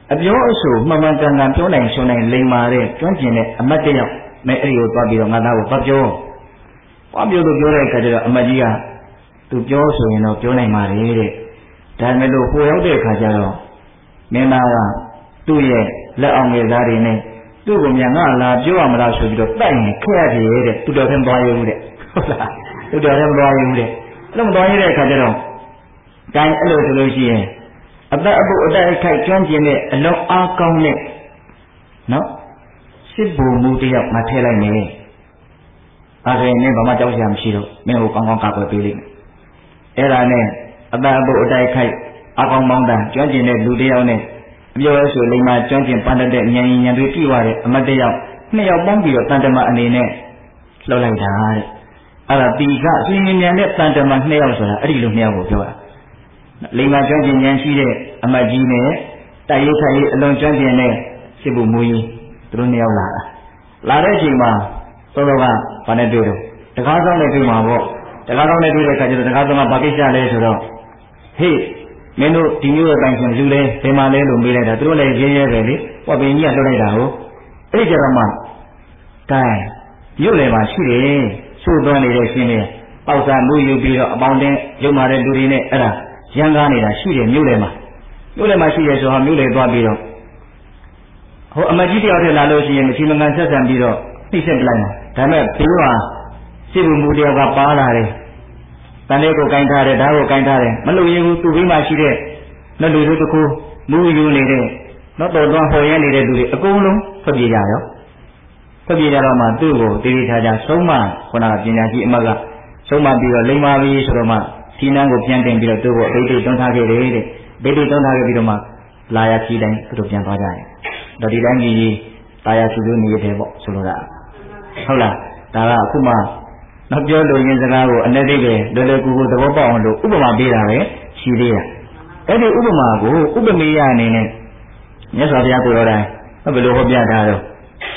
Speaker 1: အပြောအဆိုမှန်မှန်ကန်ကန်ပြောနိုင်ဆိုနိုင်လိမ္မာတဲ့ကျွမ်းကျင်တဲ့အမတ်တယောက်မဲ့အဲ့ဒီကိုသွားပြီးတော့ငါသားကိုပတ်ပြောပတ်ပြောလို့ပြောတဲ့အခါကျတော့အမတ်ကြီးကသူပြောဆိုရင်တော့ပြောနိုင်ပါလေတဲ့ဒါပေမဲ့လို့ဟိုရောက်တဲ့အခါကျတော့မင်းသားကသူ့ရဲ့လက်အောင်ငယ်သားတွေနဲ့သူ့ကိုမြန်ငါလာပြောရမလားဆိုပြီးတော့တိုက်ရင်ခက်ရတယ်တဲ့သူတော်ထင်သွားရုံတဲ့ဟုတ်လားသူတော်ထင်သွားရုံတဲ့အဲ့လိုမသွားရတဲ့အခါကျတော့တိုင်းအဲ့လိုဆိုလို့ရှိရင်အသက်အပုအတက်အခိုက်ကျွမ်းကျင်တဲ့အလုံးအားကောင်းတဲ့နော်စစ်ဘုံမူတယောက်မထည့်လိုက်နဲ့အဲဒါနဲ့ဘာမှကြောက်စရာမရှိတော့မင်းကိုကောင်းကောင်းကာကွယ်ပေးလိမ့်မယ်အဲ့ဒါနဲ့အသက်အပုအတက်အခိုက်အားကောင်းမောင်းတန်ကျွမ်းကျင်တဲ့လူတယောက်နဲ့အပြောရဲဆိုလိမ္မာကျွမ်းကျင်ပန်းတဲ့ဉာဏ်ဉာဏ်တွေပြည့်ဝတဲ့အမတ်တယောက်နှစ်ယောက်ပေါင်းပြီးတော့တန်တမအနေနဲ့လှုပ်လိုက်တာတဲ့အဲ့ဒါတီကအရှင်ဉာဏ်နဲ့တန်တမနှစ်ယောက်ဆိုတာအဲ့ဒီလိုနှစ်ယောက်ကိုပြောတာလိမ္မာကျွမ်းကျင်ဉာဏ်ရှိတဲ့အမတ်ကြီးနဲ့တိုက်ရိုက်ခိုက်ရေးအလွန်ကျွမ်းကျင်တဲ့စစ်ဘုံမူကြီးသူတို့နှစ်ယောက်လာတာလာတဲ့အချိန်မှာသောတော်ကဘာနဲ့တွေ့တော့တကားဆောင်နဲ့တွေ့မှာပေါ့တကားဆောင်နဲ့တွေ့တဲ့အခါကျတော့တကားဆောင်ကဘာကိစ္စလဲဆိုတော့ဟေးမင်းတို့ဒီမျိုးရဲ့တိုင်ရှင်လူလဲဘယ်မှာလဲလို့မေးလိုက်တာသူတို့လည်းရဲရဲပဲလေဟောပင်ကြီးကလှုပ်လိုက်တာဟုတ်အဲ့ဒီကြတော့မှတိုင်းရုပ်လည်းပါရှိတယ်ဆိုသွန်းနေတဲ့ရှင်လေးပေါက်စားမှုယူပြီးတော့အပေါင်းတင်းရုပ်မာတဲ့လူတွေနဲ့အဲ့ဒါရန်ကားနေတာရှိတယ်မြို့လေမှာမြို့လေမှာရှိတယ်ဆိုတော့မြို့လေသွားပြီးတော့ဟိုအမကြီးတယောက်တည်းလာလို့ရှိရင်မချီမကန်ဆက်ဆံပြီးတော့နှိမ့်ဆက်လိုက်မှာဒါမဲ့ဘေးမှာစစ်ဘုံမူတယောက်ကပါလာတယ်တန်လေးကိုကင်ထားတယ်ဓာတ်ကိုကင်ထားတယ်မလို့ရင်သူ့ဘေးမှာရှိတဲ့လက်လူတို့တကူမူယူနေတဲ့တော့တော်တော်ဟော်ရဲနေတဲ့လူတွေအကုန်လုံးထွက်ပြေးကြရောထွက်ပြေးကြတော့မှသူ့ကိုတည်တည်ထားကြဆုံးမခုနကပညာရှိအမကဆုံးမပြီးတော့လိမ္မာပြီးဆိုတော့မှဒီနန်းကိုပြန်တင်ပြီးတော့သူ့ကိုအဘိဓိတွန်းထားခဲ့တယ်တဲ့ဘိဓိတွန်းထားခဲ့ပြီးတော့မှလာရချီတိုင်းသူတို့ပြန်သွားကြတယ်တော့ဒီတိုင်းကြီးတာယာစုလို့နေရတယ်ပေါ့ဆိုလိုတာဟုတ်လားဒါကအခုမှနောက်ပြောလို့ရင်စကားကိုအ내သိပဲလွယ်လွယ်ကူကူသဘောပေါက်အောင်လို့ဥပမာပေးတာပဲရှိသေးတာအဲ့ဒီဥပမာကိုဥပမေယအနေနဲ့မြတ်စွာဘုရားကိုယ်တော်တိုင်ဘယ်လိုဟောပြထားတော့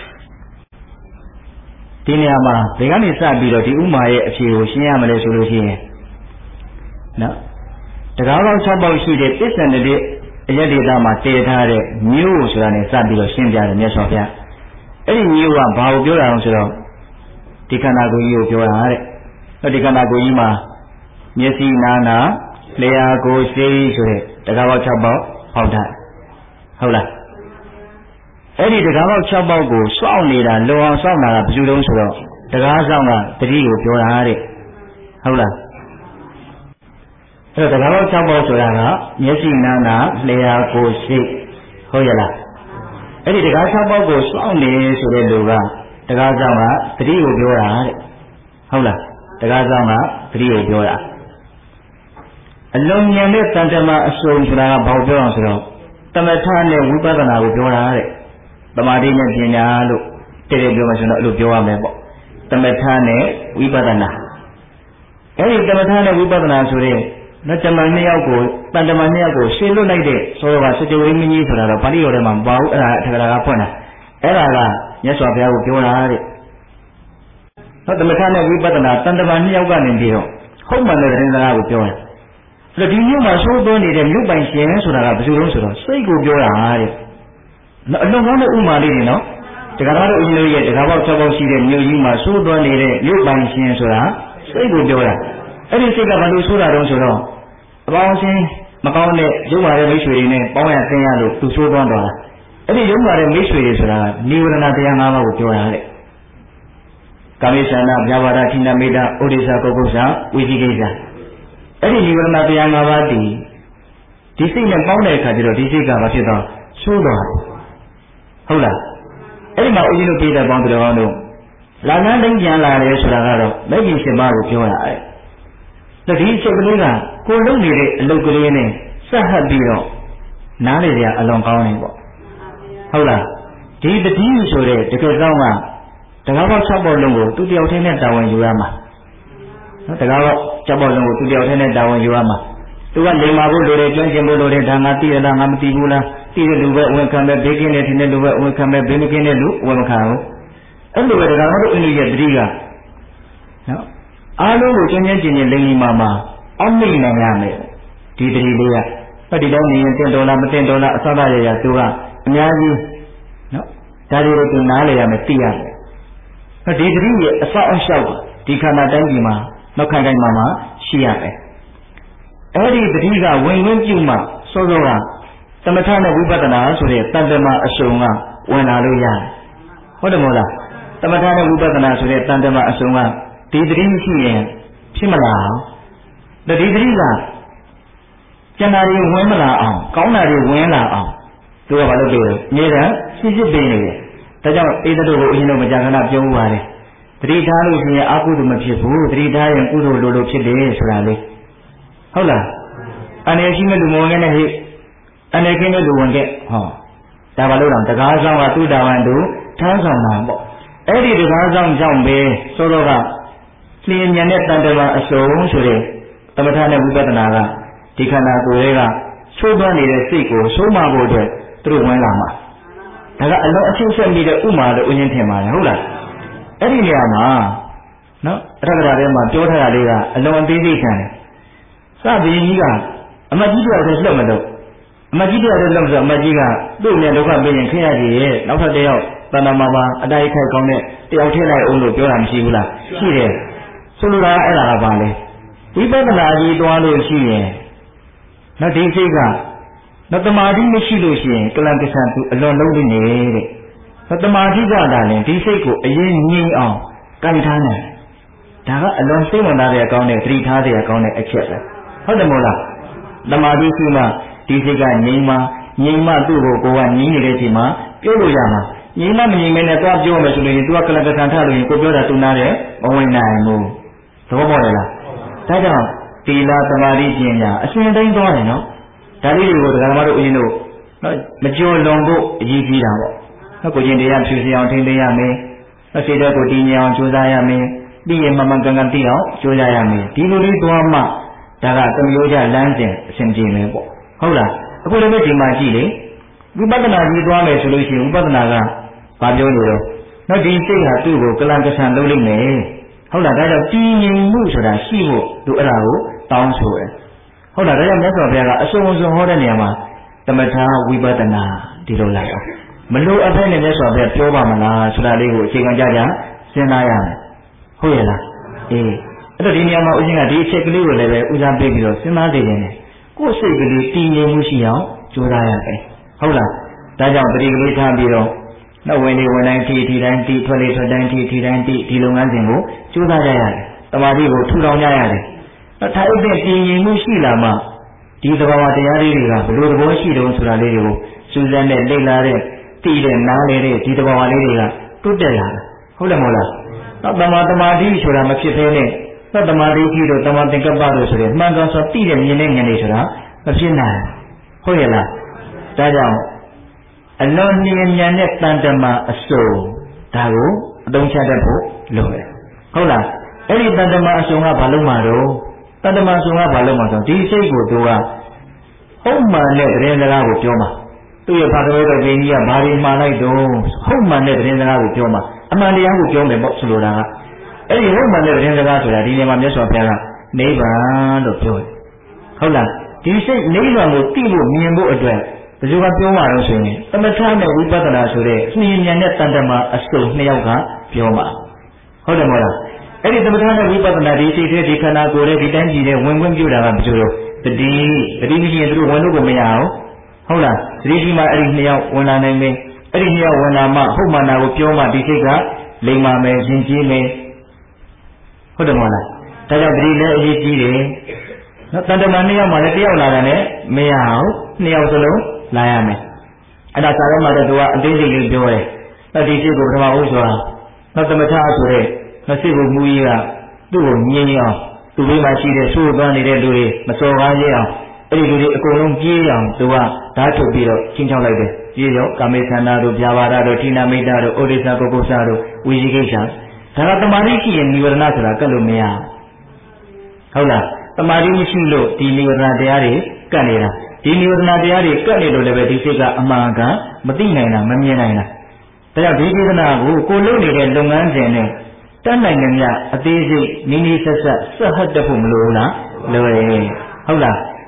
Speaker 1: ဒီနေရာမှာဒီကနေစပြီးတော့ဒီဥမာရဲ့အဖြေကိုရှင်းရမလဲဆိုလို့ရှိရင်နော်တကားပေါင်း၆ပေါက်ရှိတဲ့ပစ္စံတည်းအယက်ဒေသမှာတည်ထားတဲ့မျိုးဆိုတာနဲ့စပြီးတော့ရှင်းပြတယ်မြတ်စွာဘုရားအဲ့ဒီမျိုးကဘာကိုပြောတာလဲဆိုတော့ဒီခန္ဓာကိုယ်ကြီးကိုပြောတာတဲ့အဲ့ဒီခန္ဓာကိုယ်ကြီးမှာမျက်စိနာနာလျှာကိုယ်ရှိဆိုတဲ့တကားပေါင်း၆ပေါက်ဖောက်ထားဟုတ်လားအဲ့ဒီတကားပေါက်၆ပေါက်ကိုစောင့်နေတာလုံအောင်စောင့်တာကဘယ်သူတုံးဆိုတော့တကားဆောင်ကတတိကိုပြောတာတဲ့ဟုတ်လားအဲ့တော့တကားပေါက်၆ပေါက်ဆိုတာကမျက်စိနာနာလျှာကိုယ်ရှိဟုတ်ရလားအဲ့ဒီတကား၆ပေါက်ကိုစောင့်နေဆိုတဲ့လူကတကားဆောင်ကတတိကိုပြောတာတဲ့ဟုတ်လားတကားဆောင်ကတတိကိုပြောတာအလုံးဉာဏ်နဲ့တန်တမာအစုံဆိုတာကဘာကိုပြောအောင်ဆိုတော့တမထနဲ့ဝိပဿနာကိုပြောတာတဲ့သမာဓိနဲ့ပညာလို့တကယ်ပြောမှဆိုတော့အဲ့လိုပြောရမယ်ပေါ့တမထနဲ့ဝိပဿနာအဲ့ဒီတမထနဲ့ဝိပဿနာဆိုတဲ့နော်တမန်နှစ်ယောက်ကိုတန်တမန်နှစ်ယောက်ကိုရှင်းလွတ်လိုက်တဲ့ဆိုတော့ကစကြဝဠာမင်းကြီးဆိုတာတော့ပါဠိတော်ထဲမှာမပါဘူးအဲ့ဒါထက္ကရာကဖွင့်တာအဲ့ဒါကမြတ်စွာဘုရားကိုပြောတာတဲ့နော်တမထနဲ့ဝိပဿနာတန်တမန်နှစ်ယောက်ကနေပြီးတော့ဟုတ်မှန်တဲ့သတင်းစကားကိုပြောတယ်အဲ့တော့ဒီမြို့မှာသိုးသွင်းနေတဲ့မြို့ပိုင်ရှင်ဆိုတာကဘယ်လိုလဲဆိုတော့စိတ်ကိုပြောတာတဲ့နော်အလုံးစုံတဲ့ဥမာလေးတွေနော်တက္ကရာတို့ဦးလေးရဲ့တက္ကရာပေါက်၆ပေါက်ရှိတဲ့မြို့ကြီးမှာသိုးသွင်းနေတဲ့မြို့ပိုင်ရှင်ဆိုတာစိတ်ကိုပြောတာအဲ့ဒီစိတ်ကဘာလို့ဆိုတာတုံးဆိုတော့အပေါင်းအင်းမကောင်းတဲ့ရုပ်မာတဲ့မိတ်ဆွေတွေနဲ့ပေါင်းရဆင်းရလို့သူသိုးသွင်းသွားတာအဲ့ဒီရုပ်မာတဲ့မိတ်ဆွေတွေဆိုတာကနိဝရဏတရား၅ပါးကိုပြောတာတဲ့ကာမိသနာဗျာပါဒထိနာမေတ္တာဩဒိသကုက္ကုသဝိသိကိစ္စအဲ့ဒီနိဝရဏတရား၅ပါးတည်ဒီစိတ်နဲ့ပေါင်းတဲ့အခါကျတော့ဒီစိတ်ကဘာဖြစ်သွားသိုးသွားဟုတ်လားအဲ့ဒီမှာဦးဇင်းတို့ပြည်တဲ့ပေါင်းတော်ကောင်းတို့လာငန်းတိုင်းပြန်လာတယ်ဆိုတာကတော့လက်ကြီးရှင်ပါကိုပြောတာအဲ့ဒါဒီစိတ်ကလေးကကိုလုံးနေတဲ့အလုပ်ကလေးနဲ့ဆက်ဟပ်ပြီးတော့နားလေစရာအလွန်ကောင်းနေပေါ့ဟုတ်လားဒီတတိယဆိုတဲ့တကယ်ကောင်းကတကားပေါက်၆ပေါက်လုံးကိုသူတယောက်တည်းနဲ့တာဝန်ယူရမှာနော်တကားပေါက်၆ပေါက်လုံးကိုသူတယောက်တည်းနဲ့တာဝန်ယူရမှာသူကလိမ္မာဖို့လိုတယ်ကျွမ်းကျင်ဖို့လိုတယ်ဒါငါသိရလားငါမသိဘူးလားသိတဲ့လူပဲဝန်ခံပဲဘေးကင်းတဲ့ထင်တဲ့လူပဲဝန်ခံပဲဘေးမကင်းတဲ့လူဝန်မခံဘူးအဲ့လိုပဲတကားတို့အင်းကြီးရဲ့တတိကနော်အားလုံးကိုကျဉ်းကျဉ်းကျဉ်းကျဉ်းလိမ္မာမာအောက်မိတ်နိုင်ရမယ်ဒီတတိလေးကဟောဒီတိုင်းနေရင်တင်တော်လားမတင်တော်လားအစသာရရသူကအများကြီးနော်ဒါတွေကိုသူနားလည်ရမယ်သိရမယ်ဟောဒီတတိရဲ့အဆောက်အအုံဒီခန္ဓာတိုင်းကြီးမှာနောက်ခိုင်ခိုင်မာမာရှိရမယ်အဲ့ဒီတတိကဝင်ဝင်ပြုမှစောစောကသမထနဲ့ဝိပဿနာဆိုတဲ့တန်တမအစုံကဝင်လာလို့ရတယ်ဟုတ်တယ်မို့လားသမထနဲ့ဝိပဿနာဆိုတဲ့တန်တမအစုံကဒီတတိမရှိရင်ဖြစ်မလားတတိတတိကကျန်တာတွေဝင်မလာအောင်ကောင်းတာတွေဝင်လာအောင်သူကဘာလုပ်လဲအမြဲတမ်းစစ်စစ်ပေးနေတယ်ဒါကြောင့်အေးတို့ကိုအရင်တော့မကြာခဏပြောဦးပါတယ်တတိထားလို့ရှိရင်အကုသိုလ်မဖြစ်ဘူးတတိထားရင်ကုသိုလ်လိုလိုဖြစ်တယ်ဆိုတာလေဟုတ်လားအနေရှိမဲ့လူမဝင်ခဲ့နဲ့ဟိအနေခင်းမဲ့လူဝင်ခဲ့ဟောဒါဘာလို့လဲတကားဆောင်ကသူ့တာဝန်သူထမ်းဆောင်တာပေါ့အဲ့ဒီတကားဆောင်ကြောင့်ပဲသောတော်ကလျင်မြန်တဲ့တန်တမာအစုံဆိုတဲ့သမထနဲ့ဝိပဿနာကဒီခန္ဓာကိုယ်ရဲ့ကချိုးသွန်းနေတဲ့စိတ်ကိုဆုံးမဖို့အတွက်သူတို့ဝင်လာမှာဒါကအလုံးအချင်းဆက်မိတဲ့ဥမာလို့ဥညင်းထင်ပါတယ်ဟုတ်လားအဲ့ဒီနေရာမှာနော်အထက်ကရာထဲမှာပြောထားတာလေးကအလုံးအသေးသေးခံတယ်စသည်ကြီးကအမကြီးတို့လည်းလှုပ်မလို့အမကြီးတို့လည်းလှုပ်ဆိုအမကြီးကသူ့နဲ့ဒုက္ခပေးရင်ခင်ရကြီးရဲ့နောက်ထပ်တစ်ယောက်တဏ္ဍာမှာမှာအတိုက်ခိုက်ကောင်းတဲ့တယောက်ထည့်လိုက်အောင်လို့ပြောတာမရှိဘူးလားရှိတယ်ဆိုလိုတာအဲ့ဒါကဘာလဲဝိပဿနာကြီးတွားလို့ရှိရင်နောက်ဒီစိတ်ကနောက်တမာတိမရှိလို့ရှိရင်ကလန်ကဆန်သူအလွန်လုံးနေနေတဲ့နောက်တမာတိကသာလည်းဒီစိတ်ကိုအရင်ငြိမ်အောင်ကြိုက်ထားနိုင်ဒါကအလွန်စိတ်ဝင်စားတဲ့အကောင်းနဲ့သတိထားတဲ့အကောင်းနဲ့အချက်ပဲဟုတ်တယ်မို့လားတမာတိရှိမှဒီစိတ်ကငြိမ်မှငြိမ်မှသူ့ကိုကိုယ်ကငြိမ်နေတဲ့အချိန်မှာပြောလို့ရမှာငြိမ်မှမငြိမ်မဲနဲ့သွားပြောမယ်ဆိုလို့ရင်သူကကလန်ကဆန်ထားလို့ရင်ကိုပြောတာသူနာတယ်မဝင်နိုင်ဘူးသဘောပေါက်လားဒါကြောင့်သီလသမာဓိပညာအရှင်တိုင်းသွားတယ်နော်ဒါလေးတွေကိုဒကာမတို့ဦးဇင်းတို့နော်မကြော်လွန်ဖို့အရေးကြီးတာပေါ့နော်ကိုချင်းတရားဖြူစင်အောင်ထိန်းသိမ်းရမယ်နော်စိတ်ဓာတ်ကိုတည်ငြိမ်အောင်ကြိုးစားရမယ်ပြီးရင်မှန်မှန်ကန်ကန်သိအောင်ကြိုးစားရမယ်ဒီလိုလေးသွားမှဒါကသမျိုးကြလမ်းစဉ်အဆင်ပြေမယ်ပေါ့ဟုတ်လားအခုလည်းဒီမှာကြည့်လေဝိပဿနာကြီးသွားမယ်ဆိုလို့ရှိရင်ဝိပဿနာကဘာပြောလို့လဲနော်ဒီစိတ်ဟာသူ့ကိုကလန်ကဆန်လုပ်လိမ့်မယ်ဟုတ်လားဒါကြောင့်တည်ငြိမ်မှုဆိုတာရှိဖို့သူအဲ့ဒါကိုတောင်းဆိုတယ်ဟုတ်လားဒါကြောင့်မြတ်စွာဘုရားကအစုံစုံဟောတဲ့နေရာမှာသမထဝိပဿနာဒီလိုလိုက်အောင်မလို့အဖက်နဲ့မြတ်စွာဘုရားပြောပါမလားဆိုတာလေးကိုအခြေခံကြကြစဉ်းစားရမယ်ဟုတ်ရဲ့လားအေးအဲ့တော့ဒီနေရာမှာဦးဇင်းကဒီအချက်ကလေးကိုလည်းပဲဦးစားပေးပြီးတော့စဉ်းစားနေတယ်ကိုယ်စိတ်ကလေးတည်ငြိမ်မှုရှိအောင်ကြိုးစားရတယ်ဟုတ်လားဒါကြောင့်ပရိကလေးထားပြီးတော့နောက်ဝင်နေဝင်တိုင်းထီထီတိုင်းတီထွက်လေထွက်တိုင်းထီထီတိုင်းတီဒီလုပ်ငန်းစဉ်ကိုကြိုးစားကြရတယ်တမာတိကိုထူထောင်ကြရတယ်နောက်ထိုက်တဲ့တည်ငြိမ်မှုရှိလာမှဒီသဘာဝတရားလေးတွေကဘယ်လိုသဘောရှိတုံးဆိုတာလေးတွေကိုစူးစမ်းနဲ့လေ့လာတဲ့သိတဲ့နားလေတဲ့ဒီသဘာဝလေးတွေကတိုးတက်လာတာဟုတ်တယ်မဟုတ်လားနောက်တမာတမာတိဆိုတာမဖြစ်သေးနဲ့သတ္တမာတိကြီးတို့တမာသင်္ကပ္ပတို့ဆိုတဲ့မှန်ကန်စွာသိတဲ့မြင်တဲ့ဉာဏ်တွေဆိုတာမဖြစ်နိုင်ဟုတ်ရဲ့လားဒါကြောင့်အလွန်ဉာဏ်ဉာဏ်နဲ့တန်တမာအစုံဒါကိုအသုံးချတတ်ဖို့လိုတယ်ဟုတ်လားအဲ့ဒီတန်တမာအစုံကဘာလို့မှာတော့တန်တမာအစုံကဘာလို့မှာဆိုဒီစိတ်ကိုသူကဟုတ်မှန်တဲ့သတင်းစကားကိုပြောမှာသူ့ရဲ့ဘာတော်တော်ကြီးကဘာတွေမှားလိုက်တော့ဟုတ်မှန်တဲ့သတင်းစကားကိုပြောမှာအမှန်တရားကိုပြောမယ်ပေါ့ဆိုလိုတာကအဲ့ဒီဟုတ်မှန်တဲ့သတင်းစကားဆိုတာဒီနေရာမှာမြတ်စွာဘုရားကနိဗ္ဗာန်လို့ပြောတယ်ဟုတ်လားဒီစိတ်နိဗ္ဗာန်ကိုသိဖို့မြင်ဖို့အတွက်ဘယ်သူကပြောမှာလို့ဆိုရင်သမထနဲ့ဝိပဿနာဆိုတဲ့ဉာဏ်ဉာဏ်နဲ့တန်တမာအစုံနှစ်ယောက်ကပြောမှာဟုတ်တယ်မဟုတ်လားအဲ့ဒီသမထနဲ့ဝိပဿနာဒီစိတ်တွေဒီခန္ဓာကိုယ်ရဲ့ဒီတိုင်းကြည့်တဲ့ဝင်ဝင်ပြတာကမဆိုတော့တတိတတိမရှိရင်သူတို့ဝင်လို့ကိုမရအောင်ဟုတ်လားတတိရှိမှအဲ့ဒီနှစ်ယောက်ဝင်လာနိုင်မယ်အဲ့ဒီနှစ်ယောက်ဝင်လာမှဟုတ်မှန်တာကိုပြောမှဒီစိတ်ကလိမ္မာမယ်ရှင်းကြည့်မယ်ဟုတ်တယ်မဟုတ်လားဒါကြောင့်တတိလည်းအရေးကြီးတယ်နော်တန်တမာနှစ်ယောက်မှလည်းတစ်ယောက်လာတယ်နဲ့မရအောင်နှစ်ယောက်စလုံးလာရမယ်အဲ့ဒါစာရဲမှာတော့သူကအသေးစိတ်လေးပြောတယ်နော်ဒီစိတ်ကိုပထမဦးဆိုတာနော်သမထဆိုတဲ့မစိတ်ကိုမူကြီးကသူ့ကိုငြင်းအောင်သူ့ဘေးမှာရှိတဲ့ဆိုးသွမ်းနေတဲ့လူတွေမစော်ကားရအောင်အဲ့ဒီလူတွေအကုန်လုံးပြေးအောင်သူကဓာတ်ထုတ်ပြီးတော့ချင်းချောက်လိုက်တယ်ပြေးရောကာမေသန္တာတို့ဗျာပါဒတို့ဌိနမိတ်တာတို့ဩဒိသကုက္ကုဆတို့ဝိဇိကိစ္ဆာဒါကတမာတိရှိရင်နိဝရဏဆိုတာကတ်လို့မရဟုတ်လားတမာတိမရှိလို့ဒီနိဝရဏတရားတွေကတ်နေတာဒီနိဝရဏတရားတွေကတ်နေလို့လည်းပဲဒီစိတ်ကအမှန်ကန်မသိနိုင်တာမမြင်နိုင်တာဒါကြောင့်ဒီဒေသနာကိုကိုလုပ်နေတဲ့လုပ်ငန်းစဉ်နဲ့တတ်နိုင်ကြမြအသေးစိတ်နီးနီးဆက်ဆက်ဆက်ဟတ်တတ်ဖို့မလိုဘူးလားလိုတယ်ဟုတ်လား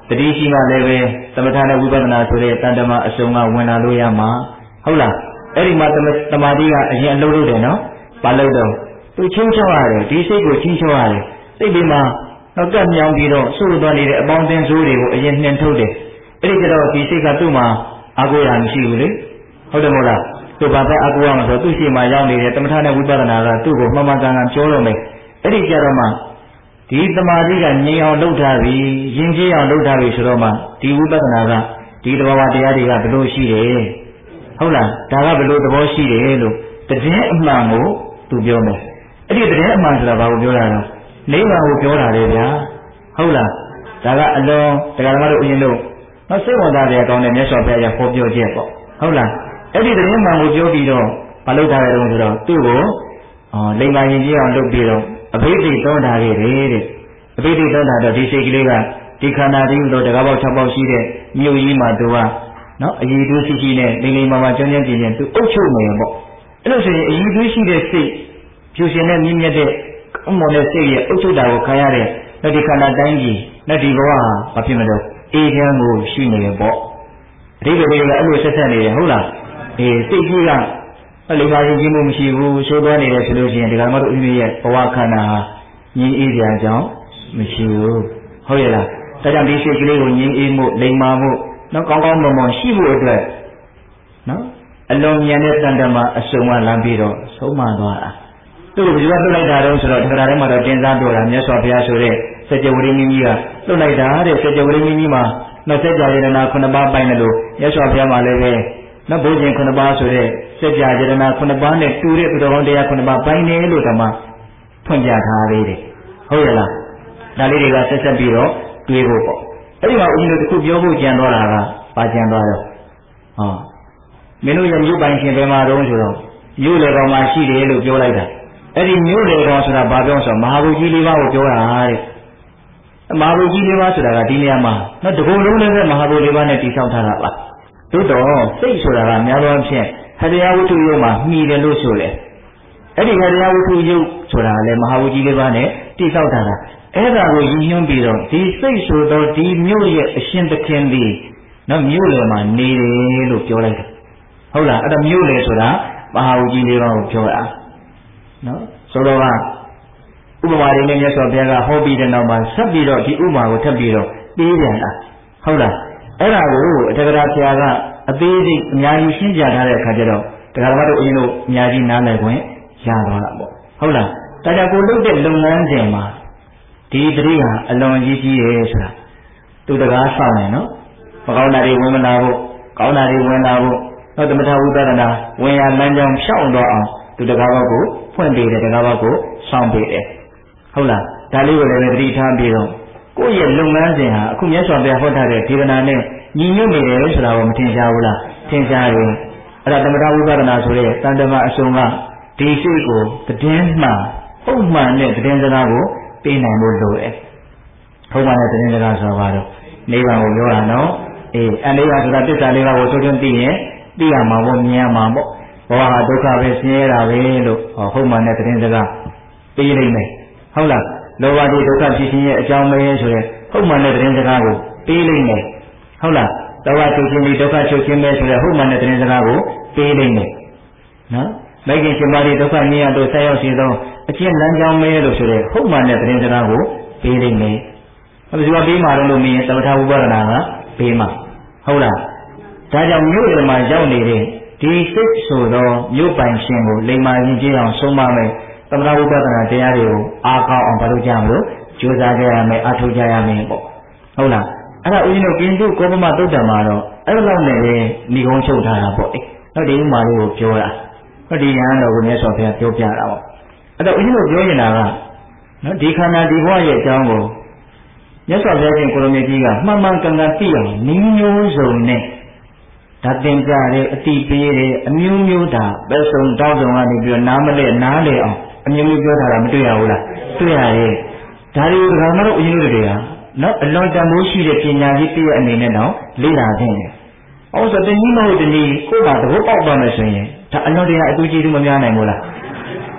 Speaker 1: တတိရှိမှလည်းပဲသမထနဲ့ဝိပဿနာဆိုတဲ့တန်တမာအစုံကဝင်လာလို့ရမှာဟုတ်လားအဲ့ဒီမှာတမာတိကအရင်အလုပ်လုပ်တယ်နော်ဘာလုပ်တော့သူချင်းချောရတယ်ဒီစိတ်ကိုချင်းချောရတယ်စိတ်ဒီမှာတော့ကပ်မြောင်ပြီးတော့စိုးသွားနေတဲ့အပေါင်းအသင်းဆိုးတွေကိုအရင်နှင်ထုတ်တယ်အဲ့ဒီကြတော့ဒီစိတ်ကသူ့မှာအာကိုရမရှိဘူးလေဟုတ်တယ်မို့လားသူဘာပဲအာကိုရမှာဆိုသူ့ရှိမှရောက်နေတဲ့သမထနဲ့ဝိပဿနာကသူ့ကိုမှန်မှန်ကန်ကန်ပြောလို့မယ်အဲ့ဒီကြတော့မှဒီသမာဓိကငြိမ်အောင်လုပ်ထားပြီယဉ်ကျေးအောင်လုပ်ထားပြီဆိုတော့မှဒီဝိပဿနာကဒီသဘောဝတရားတွေကဘယ်လိုရှိတယ်ဟုတ်လားဒါကဘယ်လိုသဘောရှိတယ်လို့တည်င်းအမှန်ကိုသူပြောမယ်အဲ့ဒီတည်င်းအမှန်ဆိုတာဘာကိုပြောတာလဲနိဗ္ဗာန်ကိုပြောတာလေဗျာဟုတ်လားဒါကအလွန်တရားဓမ္မတို့အရင်လို့နော်စိတ်ဝင်စားတဲ့အကောင်းနဲ့မြတ်စွာဘုရားရဲ့ဟောပြောချက်ပေါ့ဟုတ်လားအဲ့ဒီတည်င်းမှန်ကိုပြောပြီးတော့မလုပ်ထားတဲ့တုန်းဆိုတော့သူ့ကိုအော်လိမ္မာယဉ်ကျေးအောင်လုပ်ပြီးတော့အဘိဓိတောတာခဲ့တယ်တဲ့အဘိဓိတောတာတော့ဒီစိတ်ကလေးကဒီခန္ဓာကြီးလို့တကားပေါက်၆ပေါက်ရှိတဲ့မြို့ကြီးမှာသူကနော်အည်သွေးရှိရှိနဲ့လိမ္လိမ္မာမာကျွမ်းကျွမ်းကျင်ကျင်သူအုပ်ချုပ်နေပေါ့အဲ့လိုဆိုရင်အည်သွေးရှိတဲ့စိတ်ဖြူရှင်တဲ့မြင့်မြတ်တဲ့ကောင်းမွန်တဲ့စိတ်ရဲ့အုပ်ချုပ်တာကိုခံရတဲ့လက်ဒီခန္ဓာတိုင်းကြီးလက်ဒီဘဝဟာဘာဖြစ်မလို့အေးချမ်းကိုရှိနေရပေါ့အဓိပ္ပာယ်ကအဲ့လိုဆက်ဆက်နေတယ်ဟုတ်လားအေးစိတ်ကြီးကလိမ္မာရင်ကြီးမှုမရှိဘူးဆိုးသွားနေတယ်ဆိုလို့ရှိရင်ဒီကမ္ဘာတို့ဥပ္ပရဲ့ဘဝခန္ဓာဟာငြင်းအေးကြအကြောင်းမရှိဘူးဟုတ်ရဲ့လားဒါကြောင့်ဒီစိတ်ကလေးကိုငြင်းအေးမှုလိမ္မာမှုနော်ကောင်းကောင်းမွန်မွန်ရှိဖို့အတွက်နော်အလွန်ဉာဏ်နဲ့တန်တမာအစုံကလမ်းပြီးတော့ဆုံးမသွားတာသူ့ကိုဘယ်လိုလွတ်လိုက်တာတော့ဆိုတော့ဒီကရာထဲမှာတော့တင်စားပြောတာမြတ်စွာဘုရားဆိုတဲ့စัจ java ရိမင်းကြီးကလွတ်လိုက်တာတဲ့စัจ java ရိမင်းကြီးမှာနော်စัจ java ယတနာခုနှစ်ပါးပိုင်တယ်လို့မြတ်စွာဘုရားမှာလည်းပဲနော်ဘုရင်ခုနှစ်ပါးဆိုတဲ့စัจ java ယတနာခုနှစ်ပါးနဲ့တူတဲ့သူတော်ကောင်းတရားခုနှစ်ပါးပိုင်တယ်လို့ဓမ္မဖွင့်ပြထားသေးတယ်ဟုတ်ရဲ့လားဒါလေးတွေကဆက်ဆက်ပြီးတော့တွေးဖို့ပေါ့အဲ့ဒီမှာဦးဇင်းတို့တခုပြောဖို့ကြံသွားတာကပါကြံသွားတော့ဟောမင်းတို့ရဲ့မြို့ပိုင်ရှင်ဘယ်မှာတုံးဆိုတော့မြို့လေကောင်မှာရှိတယ်လို့ပြောလိုက်တာအဲ့ဒီမြို့လေကောင်ဆိုတာဘာပြောဆိုတော့မဟာဘူကြီးလေးပါးကိုပြောတာတဲ့မဟာဘူကြီးလေးပါးဆိုတာကဒီနေရာမှာနော်တကူလုံးလည်းပဲမဟာဘူလေးပါးနဲ့တည်ဆောက်ထားတာပါသို့တော့စိတ်ဆိုတာကများသောအားဖြင့်ဟတရားဝတ္ထုရုပ်မှာမှီတယ်လို့ဆိုတယ်အဲ့ဒီဟတရားဝတ္ထုရုပ်ဆိုတာကလည်းမဟာဘူကြီးလေးပါးနဲ့တည်ဆောက်ထားတာအဲ့ဒါကိုရည်ညွှန်းပြီးတော့ဒီစိတ်ဆိုတော့ဒီမြို့ရဲ့အရှင်သခင်ဒီနော်မြို့လေမှာနေတယ်လို့ပြောလိုက်တာဟုတ်လားအဲ့ဒါမြို့လေဆိုတာမဟာဝကြီးလေးပါးကိုပြောတာနော်ဆိုတော့ကဥပမာလေးနဲ့မြတ်စွာဘုရားကဟောပြီးတဲ့နောက်မှာဆက်ပြီးတော့ဒီဥပမာကိုထပ်ပြီးတော့ပေးပြန်တာဟုတ်လားအဲ့ဒါကိုအတက္ကရာဆရာကအသေးစိတ်အများကြီးရှင်းပြထားတဲ့အခါကျတော့တရားဓမ္မတို့အရင်တို့အများကြီးနားလည်ခွင့်ရသွားတာပေါ့ဟုတ်လားဒါကြောင့်ကိုလုပ်တဲ့လုပ်ငန်းစဉ်မှာဒီတတိဟာအလွန်ကြီးကြီးရဲ့ဆိုတာသူတကားဆောင်တယ်နော်မကောင်းတာတွေဝင်မလာဖို့ကောင်းတာတွေဝင်လာဖို့တော့သမထဝိပဿနာဝင်ရလမ်းကြောင်းဖြောင်းတော့အောင်သူတကားဘောက်ကိုဖွင့်ပေးတယ်တကားဘောက်ကိုဆောင်ပေးတယ်ဟုတ်လားဒါလေးကိုလည်းတတိထားပြီးတော့ကိုယ့်ရဲ့လုပ်ငန်းစဉ်ဟာအခုမြတ်စွာဘုရားဟောထားတဲ့ဒေသနာနဲ့ညီညွတ်နေတယ်ဆိုတာကိုမထင်ရှားဘူးလားထင်ရှားတယ်အဲ့ဒါသမထဝိပဿနာဆိုတဲ့တန်တမာအစုံကဒီစိတ်ကိုတည်င်းမှန်ဟုတ်မှန်တဲ့တည်င်းစကားကိုပေးနိုင်ဖို့လိုတယ်။ဟုတ်ပါနဲ့တင်းစကားဆိုပါတော့နိဗ္ဗာန်ကိုပြောတာနော်။အေးအနိဗ္ဗာန်ဆိုတာသစ္စာလေးပါးကိုဆိုတွန်းသိရင်သိရမှာပေါ့မြင်ရမှာပေါ့။ဘောဟာဒုက္ခပဲဆင်းရဲတာပဲလို့ဟုတ်မှနဲ့တင်းစကားပေးနိုင်မယ်။ဟုတ်လား။လောဘကြီးဒုက္ခဖြစ်ခြင်းရဲ့အကြောင်းပဲဆိုရင်ဟုတ်မှနဲ့တင်းစကားကိုပေးနိုင်မယ်။ဟုတ်လား။လောဘချုပ်ခြင်းဒီဒုက္ခချုပ်ခြင်းပဲဆိုရင်ဟုတ်မှနဲ့တင်းစကားကိုပေးနိုင်မယ်။နော်။မိခင်ရှင်ပါတိဒုက္ခမြင်ရတော့ဆက်ရောက်စီသောအကျဉ်းလမ်းကြောင်းမဲလို့ဆိုတဲ့ဟုတ်မှန်တဲ့သတင်းစကားကိုပေးနိုင်မယ်။အဲဒီကပေးမှာတော့လို့မြင်သမထဝိပဿနာကပေးမှာဟုတ်လား။ဒါကြောင့်မြို့တွေမှာရောက်နေတဲ့ဒီစိတ်ဆိုတော့မြို့ပိုင်ရှင်ကိုလိမ္မာရင်ကျေးအောင်ဆုံးမမယ်သမထဝိပဿနာတရားတွေကိုအားကောင်းအောင်ဘာလို့ကြမလို့ကြိုးစားကြရမယ်အထောက်ကြရမယ်ပေါ့ဟုတ်လား။အဲ့ဒါဦးဇင်းတို့ကင်းတုကောပမသုတ်တံမှာတော့အဲ့လိုနဲ့လေဏိကုံးချုပ်ထားတာပေါ့။နောက်ဒီဥမာလေးကိုပြောတာဟောဒီရဟန်းတော်ကိုမြတ်စွာဘုရားပြောပြတာပေါ့အဲ့တော့ဦးဇင်းတို့ပြောနေတာကနော်ဒီခန္ဓာဒီဘဝရဲ့အကြောင်းကိုမြတ်စွာဘုရားရှင်ကိုရမေကြီးကမှန်မှန်ကန်ကန်သိအောင်နည်းမျိုးစုံနဲ့ဒါသင်ကြတယ်အတိပေးတယ်အမျိုးမျိုးဒါပဲဆုံတောင်းဆုံကနေပြီးတော့နားမလဲနားလေအောင်အမျိုးမျိုးပြောထားတာမတွေ့ရဘူးလားတွေ့ရတယ်ဒါတွေကိုဒါမှမဟုတ်ဦးဇင်းတို့တွေကနော်အလွန်တန်ဖိုးရှိတဲ့ပညာကြီးတည့်ရဲ့အနေနဲ့တော့လေ့လာသင့်တယ်။အော်ဆိုတနည်းမဟုတ်တနည်းကိုယ်ကသဘောပေါက်သွားမယ်ဆိုရင်ဒါအလွန်တရာအတူကြီးတူမများနိုင်ဘူးလား။ဒ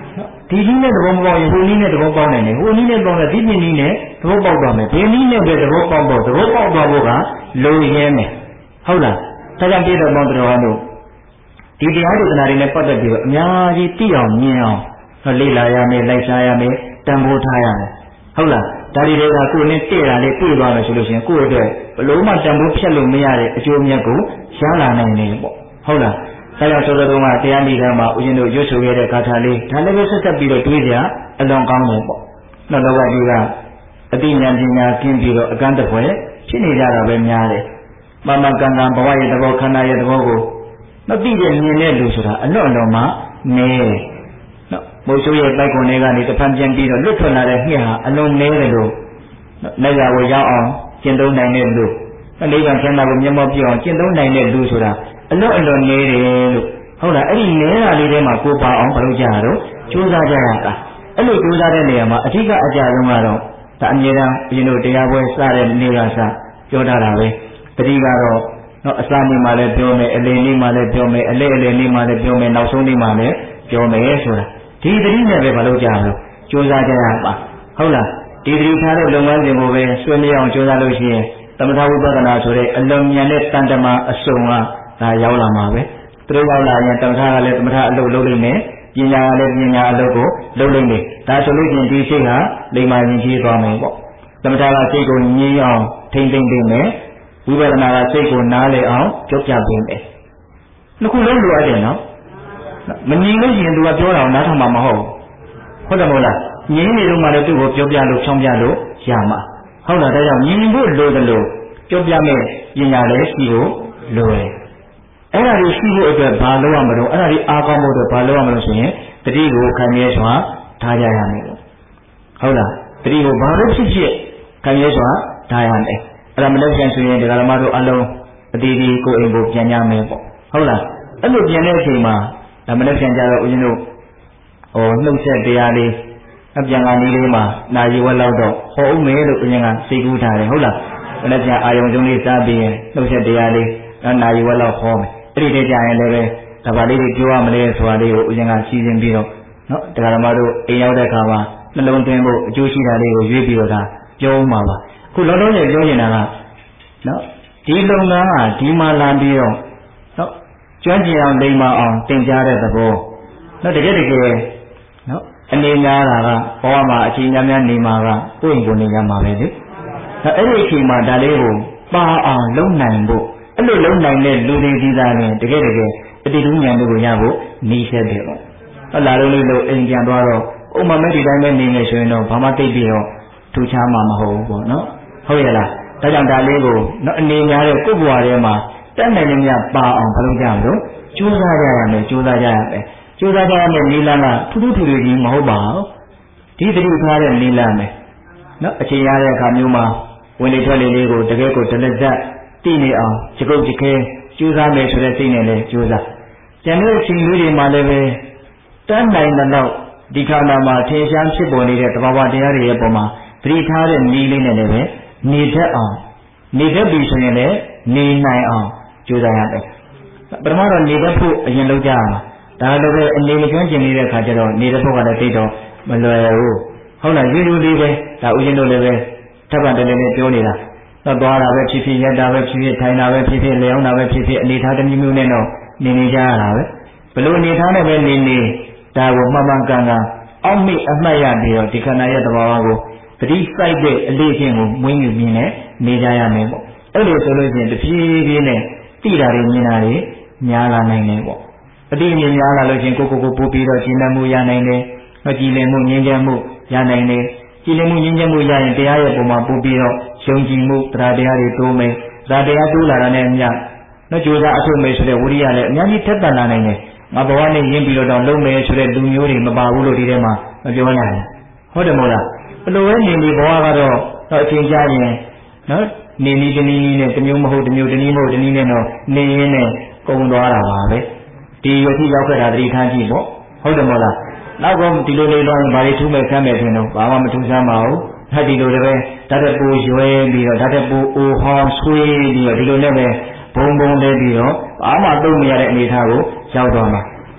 Speaker 1: ဒီနည်းနဲ့သဘောမပေါက်ရင်ဟိုနည်းနဲ့သဘောပေါက်နိုင်တယ်ဟိုနည်းနဲ့ပေါက်တဲ့ဒီနည်းနဲ့သဘောပေါက်သွားမယ်ဒီနည်းနဲ့ပဲသဘောပေါက်ဖို့သဘောပေါက်သွားဖို့ကလိုရင်းမယ်ဟုတ်လားဒါကြောင့်ပြည့်တော်ပေါင်းတော်ဟောလို့ဒီတရားဒေသနာတွေနဲ့ပတ်သက်ပြီးတော့အများကြီးသိအောင်မြင်အောင်လေ့လာရမယ်လိုက်စားရမယ်တန်ဖိုးထားရမယ်ဟုတ်လားဒါတွေကကိုယ်နဲ့တည့်တာလေးတွေ့သွားမယ်ဆိုလို့ရှိရင်ကိုယ့်အတွက်ဘလို့မှတန်ဖိုးဖြတ်လို့မရတဲ့အကျိုးမြတ်ကိုရလာနိုင်တယ်ပေါ့ဟုတ်လားဒါကြောင့်ဆိုတော့ကတရားနိဒာမှာဦးဇင်းတို့ရွတ်ဆိုခဲ့တဲ့ဂါထာလေးဒါလည်းပဲဆက်ဆက်ပြီးတော့တွေးကြအလွန်ကောင်းတယ်ပေါ့နောက်တော့ဒီကအတိညာပညာကျင်းပြီးတော့အကန့်တပွဲဖြစ်နေကြတာပဲများတယ်မမကံကံဘဝရဲ့သဘောခန္ဓာရဲ့သဘောကိုမသိတဲ့မြင်တဲ့လူဆိုတာအလွန်အလွန်မှနည်းတယ်နော်မိုးချိုးရဲ့တိုက်ကွန်တွေကနေတဖန်ပြန်ပြီးတော့လွတ်ထွက်လာတဲ့မြစ်ဟာအလွန်နည်းတယ်လို့လက်ရကိုရောက်အောင်ကျင့်သုံးနိုင်တဲ့လူအလေးကံချမ်းသာကိုမျက်မှောက်ပြအောင်ကျင့်သုံးနိုင်တဲ့လူဆိုတာအလွန်အလွန်နည်းတယ်လို့ဟုတ်လားအဲ့ဒီနည်းတာလေးထဲမှာကိုပါအောင်မလုပ်ကြရတော့ကြိုးစားကြရတာအဲ့လိုကြိုးစားတဲ့နေရာမှာအဓိကအကြဆုံးကတော့ဒါအမြဲတမ်းဘုရင်တို့တရားပွဲစတဲ့နေ့ကစပြောထားတာပဲတတိကတော့နော်အစနေ့မှလည်းပြောမယ်အလယ်နေ့မှလည်းပြောမယ်အလယ်အလယ်နေ့မှလည်းပြောမယ်နောက်ဆုံးနေ့မှလည်းပြောမယ်ဆိုတာဒီတတိနဲ့ပဲမလုပ်ကြဘူးကြိုးစားကြရပါဟုတ်လားဒီတတိထားတဲ့လုပ်ငန်းစဉ်ကိုပဲဆွေးနွေးအောင်ကြိုးစားလို့ရှိရင်သမထဝိပဿနာဆိုတဲ့အလုံးမြန်တဲ့တန်တမာအစုံကဒါရောက်လာမှာပဲသူတို့ရောက်လာရင်သမထကလည်းသမထအလုပ်လုပ်နိုင်မယ်ပညာကလည်းပညာအလုပ်ကိုလုပ်နိုင်တယ်ဒါဆိုလို့ချင်းဒီစိတ်ဟာလိမ္မာရင်ကြီးသွားမယ်ပေါ့သမထကစိတ်ကိုငြိမ်းအောင်ထိမ့်သိမ့်ပေးမယ်ဝိပဿနာကစိတ်ကိုနားလည်အောင်ကြောက်ကြပေးမယ်နှစ်ခုလုံးလိုအပ်တယ်နော်မငြိမ်လို့ရှိရင်သူကပြောတာကိုနားထောင်မှာမဟုတ်ဘူးဟုတ်တယ်မဟုတ်လားငြိမ်းနေတော့မှလည်းသူ့ကိုပြောပြလို့ချောင်းပြလို့ရမှာဟုတ်လားဒါကြောင့်ငြိမ်ဖို့လိုတယ်လို့ပြောပြမယ်ပညာလည်းရှိဖို့လိုတယ်အဲ့ဒါကိုရှိဖို့အတွက်ဘာလုပ်ရမလို့အဲ့ဒါကိုအားကောင်းဖို့အတွက်ဘာလုပ်ရမလို့ဆိုရင်တတိကိုခံရစွာထားကြရမယ်ဟုတ်လားတတိကိုဘာလို့ဖြစ်ဖြစ်ခံရစွာထားရမယ်အဲ့ဒါမလုပ်ပြန်ဆိုရင်ဒီကရမတို့အလုံးအတီးတီးကိုအိမ်ကိုပြန်ကြမယ်ပေါ့ဟုတ်လားအဲ့လိုပြန်တဲ့အချိန်မှာဒါမလုပ်ပြန်ကြတော့ဦးဇင်းတို့ဟိုနှုတ်ဆက်တရားလေးအပြန်ကနေလေးမှာနာရီဝက်လောက်တော့ဟောဦးမယ်လို့ဦးဇင်းကစိတ်ကူးထားတယ်ဟုတ်လားမလုပ်ပြန်အာယုံစုံလေးစားပြီးရင်နှုတ်ဆက်တရားလေးနာရီဝက်လောက်ဟောမယ်အဲ့ဒီတည်းကြရင်လည်းပဲဒါပါလေးတွေပြောရမလဲဆိုတာလေးကိုဦးဇင်းကစီစဉ်ပြီးတော့နော်တရားဓမ္မတို့အိမ်ရောက်တဲ့အခါမှာနှလုံးသွင်းဖို့အကျိုးရှိတာလေးကိုရွေးပြီးတော့ဒါပြောမှာပါခုလုံးလုံးနဲ့ပြောနေတာကနော်ဒီလုပ်ငန်းကဒီမှာလာပြီးတော့နော်ကျွမ်းကျင်အောင်လိမ္မာအောင်သင်ကြားတဲ့သဘောနော်တကယ်တကယ်နော်အနေများတာကဘဝမှာအချိန်များများနေမှာကကိုယ့်ရင်ကိုယ်နေရမှာပဲလေနော်အဲ့ဒီအချိန်မှာဒါလေးကိုပါအောင်လုပ်နိုင်ဖို့အဲ့လိုလုံးနိုင်တဲ့လူတွေဒီသားနဲ့တကယ်တကယ်အတိတူဉာဏ်တို့ကိုရဖို့နေဆက်တယ်ပေါ့ဟုတ်လားလို့လို့အိမ်ပြန်သွားတော့ဥမာမဲ့ဒီတိုင်းပဲနေနေဆိုရင်တော့ဘာမှသိပြီးတော့ထူးခြားမှာမဟုတ်ဘူးပေါ့နော်ဟုတ်ရဲ့လားဒါကြောင့်ဒါလေးကိုနော်အနေများတဲ့ကိုယ့်ဘဝထဲမှာတက်နိုင်လို့များပါအောင်ဘယ်လိုကြမလို့ကြိုးစားကြရမယ်ကြိုးစားကြရမယ်ကြိုးစားကြရမယ်နီလန်းကထူးထူးထူးထူးကြီးမဟုတ်ပါဘူးဒီတတိထားတဲ့နီလန်းပဲနော်အချိန်ရတဲ့အခါမျိုးမှာဝင်လေထွက်လေလေးကိုတကယ်ကိုတလက်သက်တည်နေအောင်ကြကုတ်ကြခဲကြိုးစားမယ်ဆိုတဲ့စိတ်နဲ့လည်းကြိုးစားကျန်တဲ့အချိန်လေးတွေမှာလည်းပဲတန်းနိုင်တဲ့တော့ဒီခန္ဓာမှာထင်ရှားဖြစ်ပေါ်နေတဲ့သဘာဝတရားတွေရဲ့ပုံမှာပရိထားတဲ့နည်းလေးနဲ့လည်းပဲနေတတ်အောင်နေတတ်ပြီဆိုရင်လည်းနေနိုင်အောင်ကြိုးစားရတယ်ပထမတော့နေတတ်ဖို့အရင်လုပ်ကြရမှာဒါလည်းပဲအနေမကျွမ်းကျင်နေတဲ့ခါကျတော့နေတတ်ဖို့ကလည်းသိတော့မလွယ်ဘူးဟုတ်လားရိုးရိုးလေးပဲဒါဥရှင်တို့လည်းပဲထပ်ပံတည်းလေးပြောနေတာတော့သွားတာပဲဖြစ်ဖြစ်ရက်တာပဲဖြစ်ဖြစ်ထိုင်တာပဲဖြစ်ဖြစ်လျောင်းတာပဲဖြစ်ဖြစ်အနေထားတစ်မျိုးမျိုးနဲ့တော့နေနေကြရတာပဲဘလို့အနေထားနဲ့ပဲနေနေဒါကိုမှန်မှန်ကန်ကန်အောက်မိအမှတ်ရပြီးတော့ဒီခန္ဓာရဲ့သဘာဝကိုပဋိစိုက်တဲ့အလေးချင်းကိုမွေးမြူမြင်နဲ့နေကြရမယ်ပေါ့အဲ့လိုဆိုလို့ရှိရင်တဖြည်းဖြည်းနဲ့တိတာတွေမြင်တာတွေများလာနိုင်တယ်ပေါ့အတိအမြင်များလာလို့ရှိရင်ကိုကိုကိုပို့ပြီးတော့ရှင်းလင်းမှုရနိုင်တယ်မကြည်လင်မှုငြင်းချမ်းမှုရနိုင်တယ်ကြည်လင်မှုငြင်းချမ်းမှုရရင်တရားရဲ့ပုံမှာပို့ပြီးတော့ယုံကြည်မှုတရားတရားတွေတိုးမယ်တရားတရားတိုးလာတာနဲ့အမျှနော်ကြိုးစားအထုတ်မယ်ဆိုတဲ့ဝိရိယလည်းအများကြီးထက်သန်လာနိုင်တယ်ငါဘဝနဲ့ရင်းပြီးတော့တော့လုံးမယ်ဆိုတဲ့လူမျိုးတွေမပါဘူးလို့ဒီထဲမှာမပြောနိုင်ဘူးဟုတ်တယ်မို့လားဘလို့ပဲနေနေဘဝကတော့တော့အချိန်ကြာရင်နော်နေနေတနည်းနည်းနဲ့တမျိုးမဟုတ်တမျိုးတနည်းမဟုတ်တနည်းနဲ့တော့နေရင်းနဲ့ကုန်သွားတာပါပဲဒီယတိရောက်ခဲ့တာတတိထားကြည့်ပေါ့ဟုတ်တယ်မို့လားနောက်ကဒီလိုလေးတော့ဘာတွေထူးမဲ့ဆမ်းမဲ့ထင်တော့ဘာမှမထူးဆမ်းပါဘူးဟဲ့ဒီလိုလည်းပဲဓာတ်တပူရွဲပြီးတော့ဓာတ်တပူအိုဟောင်းဆွေးပြီးတော့ဒီလိုလည်းပဲဘုံဘုံလေးပြီးတော့ဘာမှသုံးမရတဲ့အနေအထားကိုရောက်သွားမှာ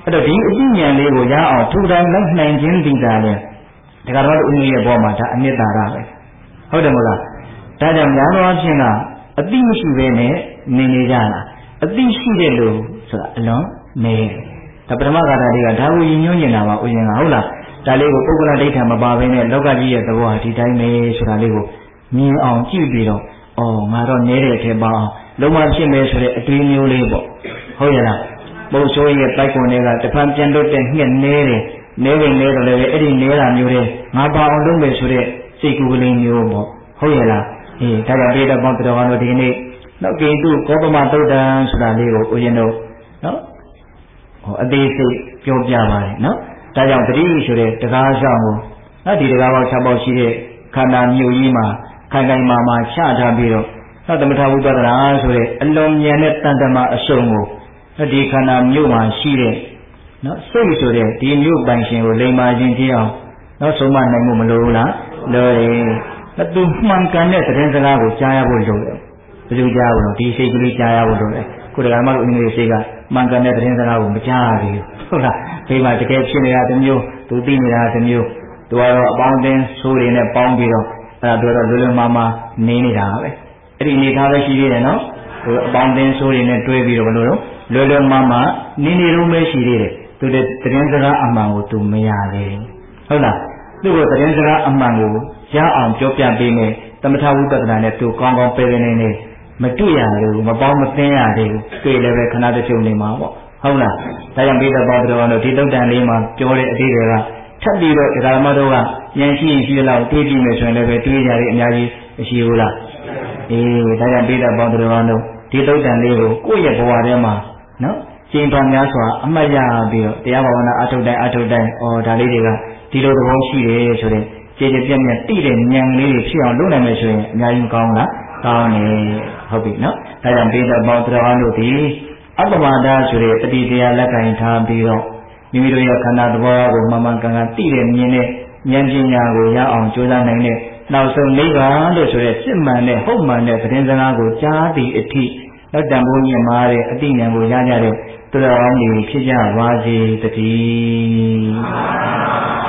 Speaker 1: အဲ့တော့ဒီအသိဉာဏ်လေးကိုရအောင်ထူထောင်လက်နိုင်ခြင်းဒီတာလေဒါကတော့ဦးကြီးရဲ့ဘောမှာဒါအမြတ်တာရပဲဟုတ်တယ်မလားဒါကြောင့်များသောအားဖြင့်ကအသိမရှိဘဲနဲ့နေနေကြတာအသိရှိတဲ့လူဆိုတာအလွန်နေဒါပထမဂါထာလေးကဒါကိုရည်ညွှန်းနေတာပါဦးရင်ကဟုတ်လားဒါလေးကိုပုဂ္ဂလဒိဋ္ဌာမပါဘဲနဲ့လောကကြီးရဲ့သဘောဟာဒီတိုင်းပဲဆိုတာလေးကိုမြင်အောင်ကြည့်ပြီးတော့အော်ငါတော့နေတဲ့ထဲပါအောင်လုံးဝဖြစ်မယ်ဆိုတဲ့အတွေးမျိုးလေးပေါ့ဟုတ်ရဲ့လားပုံဆိုးရဲ့တိုက်ကွန်တွေကတဖန်ပြန်လွတ်တဲ့ငှက်နေတယ်နေဝင်နေတော့လည်းအဲ့ဒီနေတာမျိုးတွေငါပါအောင်လုပ်မယ်ဆိုတဲ့စိတ်ကူးကလေးမျိုးပေါ့ဟုတ်ရဲ့လားအေးဒါကြောင့်ဒေတာပေါင်းတော်တော်ဒီနေ့နောက်ကိတုကောပမသုတ်တံဆိုတာလေးကိုဦးရင်တို့နော်ဟိုအသေးစိတ်ပြောပြပါတယ်နော်ဒါကြောင့်တတိဆိုတဲ့တရားဆောင်ကိုနော်ဒီတရားပေါင်း၆ပေါက်ရှိတဲ့ခန္ဓာမြို့ကြီးမှာခိုင်ခိုင်မာမာချထားပြီးတော့နောက်သမထဝိပဿနာဆိုတဲ့အလွန်ဉာဏ်နဲ့တန်တမာအစုံကိုဒီခန္ဓာမြို့မှာရှိတဲ့နော်စိတ်ဆိုတဲ့ဒီမြို့ပိုင်ရှင်ကိုလိမ္မာခြင်းကြည့်အောင်နော်ဆုံးမနိုင်မှုမလိုဘူးလားလိုတယ်သူမှန်ကန်တဲ့သတင်းစကားကိုကြားရဖို့လိုတယ်ဘယ်လိုကြားဖို့ဒီစိတ်ကလေးကြားရဖို့လိုတယ်ကိုယ်တော်ကမှလို့အင်္ဂလိပ်စိတ်ကမှန်ကန်တဲ့သတင်းစကားကိုမကြားရဘူးဟုတ်လားဒီမှာတကယ်ဖြစ်နေတာတစ်မျိုးသူသိနေတာတစ်မျိုးသူကတော့အပေါင်းအသင်းဆိုးတွေနဲ့ပေါင်းပြီးတော့အဲ့ဒါတို့တော့လွယ်လွယ်မှာမှာနေနေတာပဲအဲ့ဒီအနေထားပဲရှိသေးတယ်နော်သူအပေါင်းအသင်းဆိုးတွေနဲ့တွဲပြီးတော့ဘယ်လိုတော့လွယ်လွယ်မှာမှာနေနေတော့ပဲရှိသေးတယ်သူတဲ့သတင်းစကားအမှန်ကိုသူမရသေးဘူးဟုတ်လားသူ့ကိုသတင်းစကားအမှန်ကိုရအောင်ပြောပြပေးမယ်သမထဝိပဿနာနဲ့သူကောင်းကောင်းပဲပဲနေနေမတွေ့ရဘူးမပေါင်းမသိရသေးဘူးတွေ့လည်းပဲခဏတစ်ချုပ်နေမှာပေါ့ဟုတ်လားဒါကြောင့်ဘိဓဘောတော်တို့ဒီတုတ်တန်လေးမှာပြောတဲ့အသေးတွေကထပ်ပြီးတော့ဒကာမတို့ကဉာဏ်ရှိရင်ရှိလောက်တွေးကြည့်မယ်ဆိုရင်လည်းပဲတွေးကြရတဲ့အများကြီးမရှိဘူးလားအေးဒါကြောင့်ဘိဓဘောတော်တို့ဒီတုတ်တန်လေးကိုကိုယ့်ရဲ့ဘဝထဲမှာနော်ကျင့်တော်များစွာအမှတ်ရပြီးတော့တရားဘာဝနာအထုတ်တိုင်းအထုတ်တိုင်းဩဒါလေးတွေကဒီလိုသဘောရှိတယ်ဆိုတဲ့ကျေကျေပြတ်ပြတ်တိတဲ့ဉာဏ်လေးတွေဖြစ်အောင်လုပ်နိုင်မယ်ဆိုရင်အများကြီးကောင်းလားကောင်းတယ်ဟုတ်ပြီနော်ဒါကြောင့်ဘိဓဘောတော်တို့ဒီအပ္ပမဒါဆိုတဲ့တတိတရားလက်ကင်ထားပြီးတော့မိမိတို့ရဲ့ခန္ဓာသဘောကိုမှန်မှန်ကန်ကန်သိတဲ့မြင်တဲ့ဉာဏ်ပညာကိုရအောင်ကြိုးစားနိုင်တဲ့နောက်ဆုံးနိဗ္ဗာန်လို့ဆိုတဲ့စစ်မှန်တဲ့ဟုတ်မှန်တဲ့သတင်းစကားကိုကြားသည့်အထိလက်တံဖို့မြင်မာတဲ့အတိဉာဏ်ကိုရကြတဲ့သူတော်ကောင်းတွေဖြစ်ကြပါစေတည်း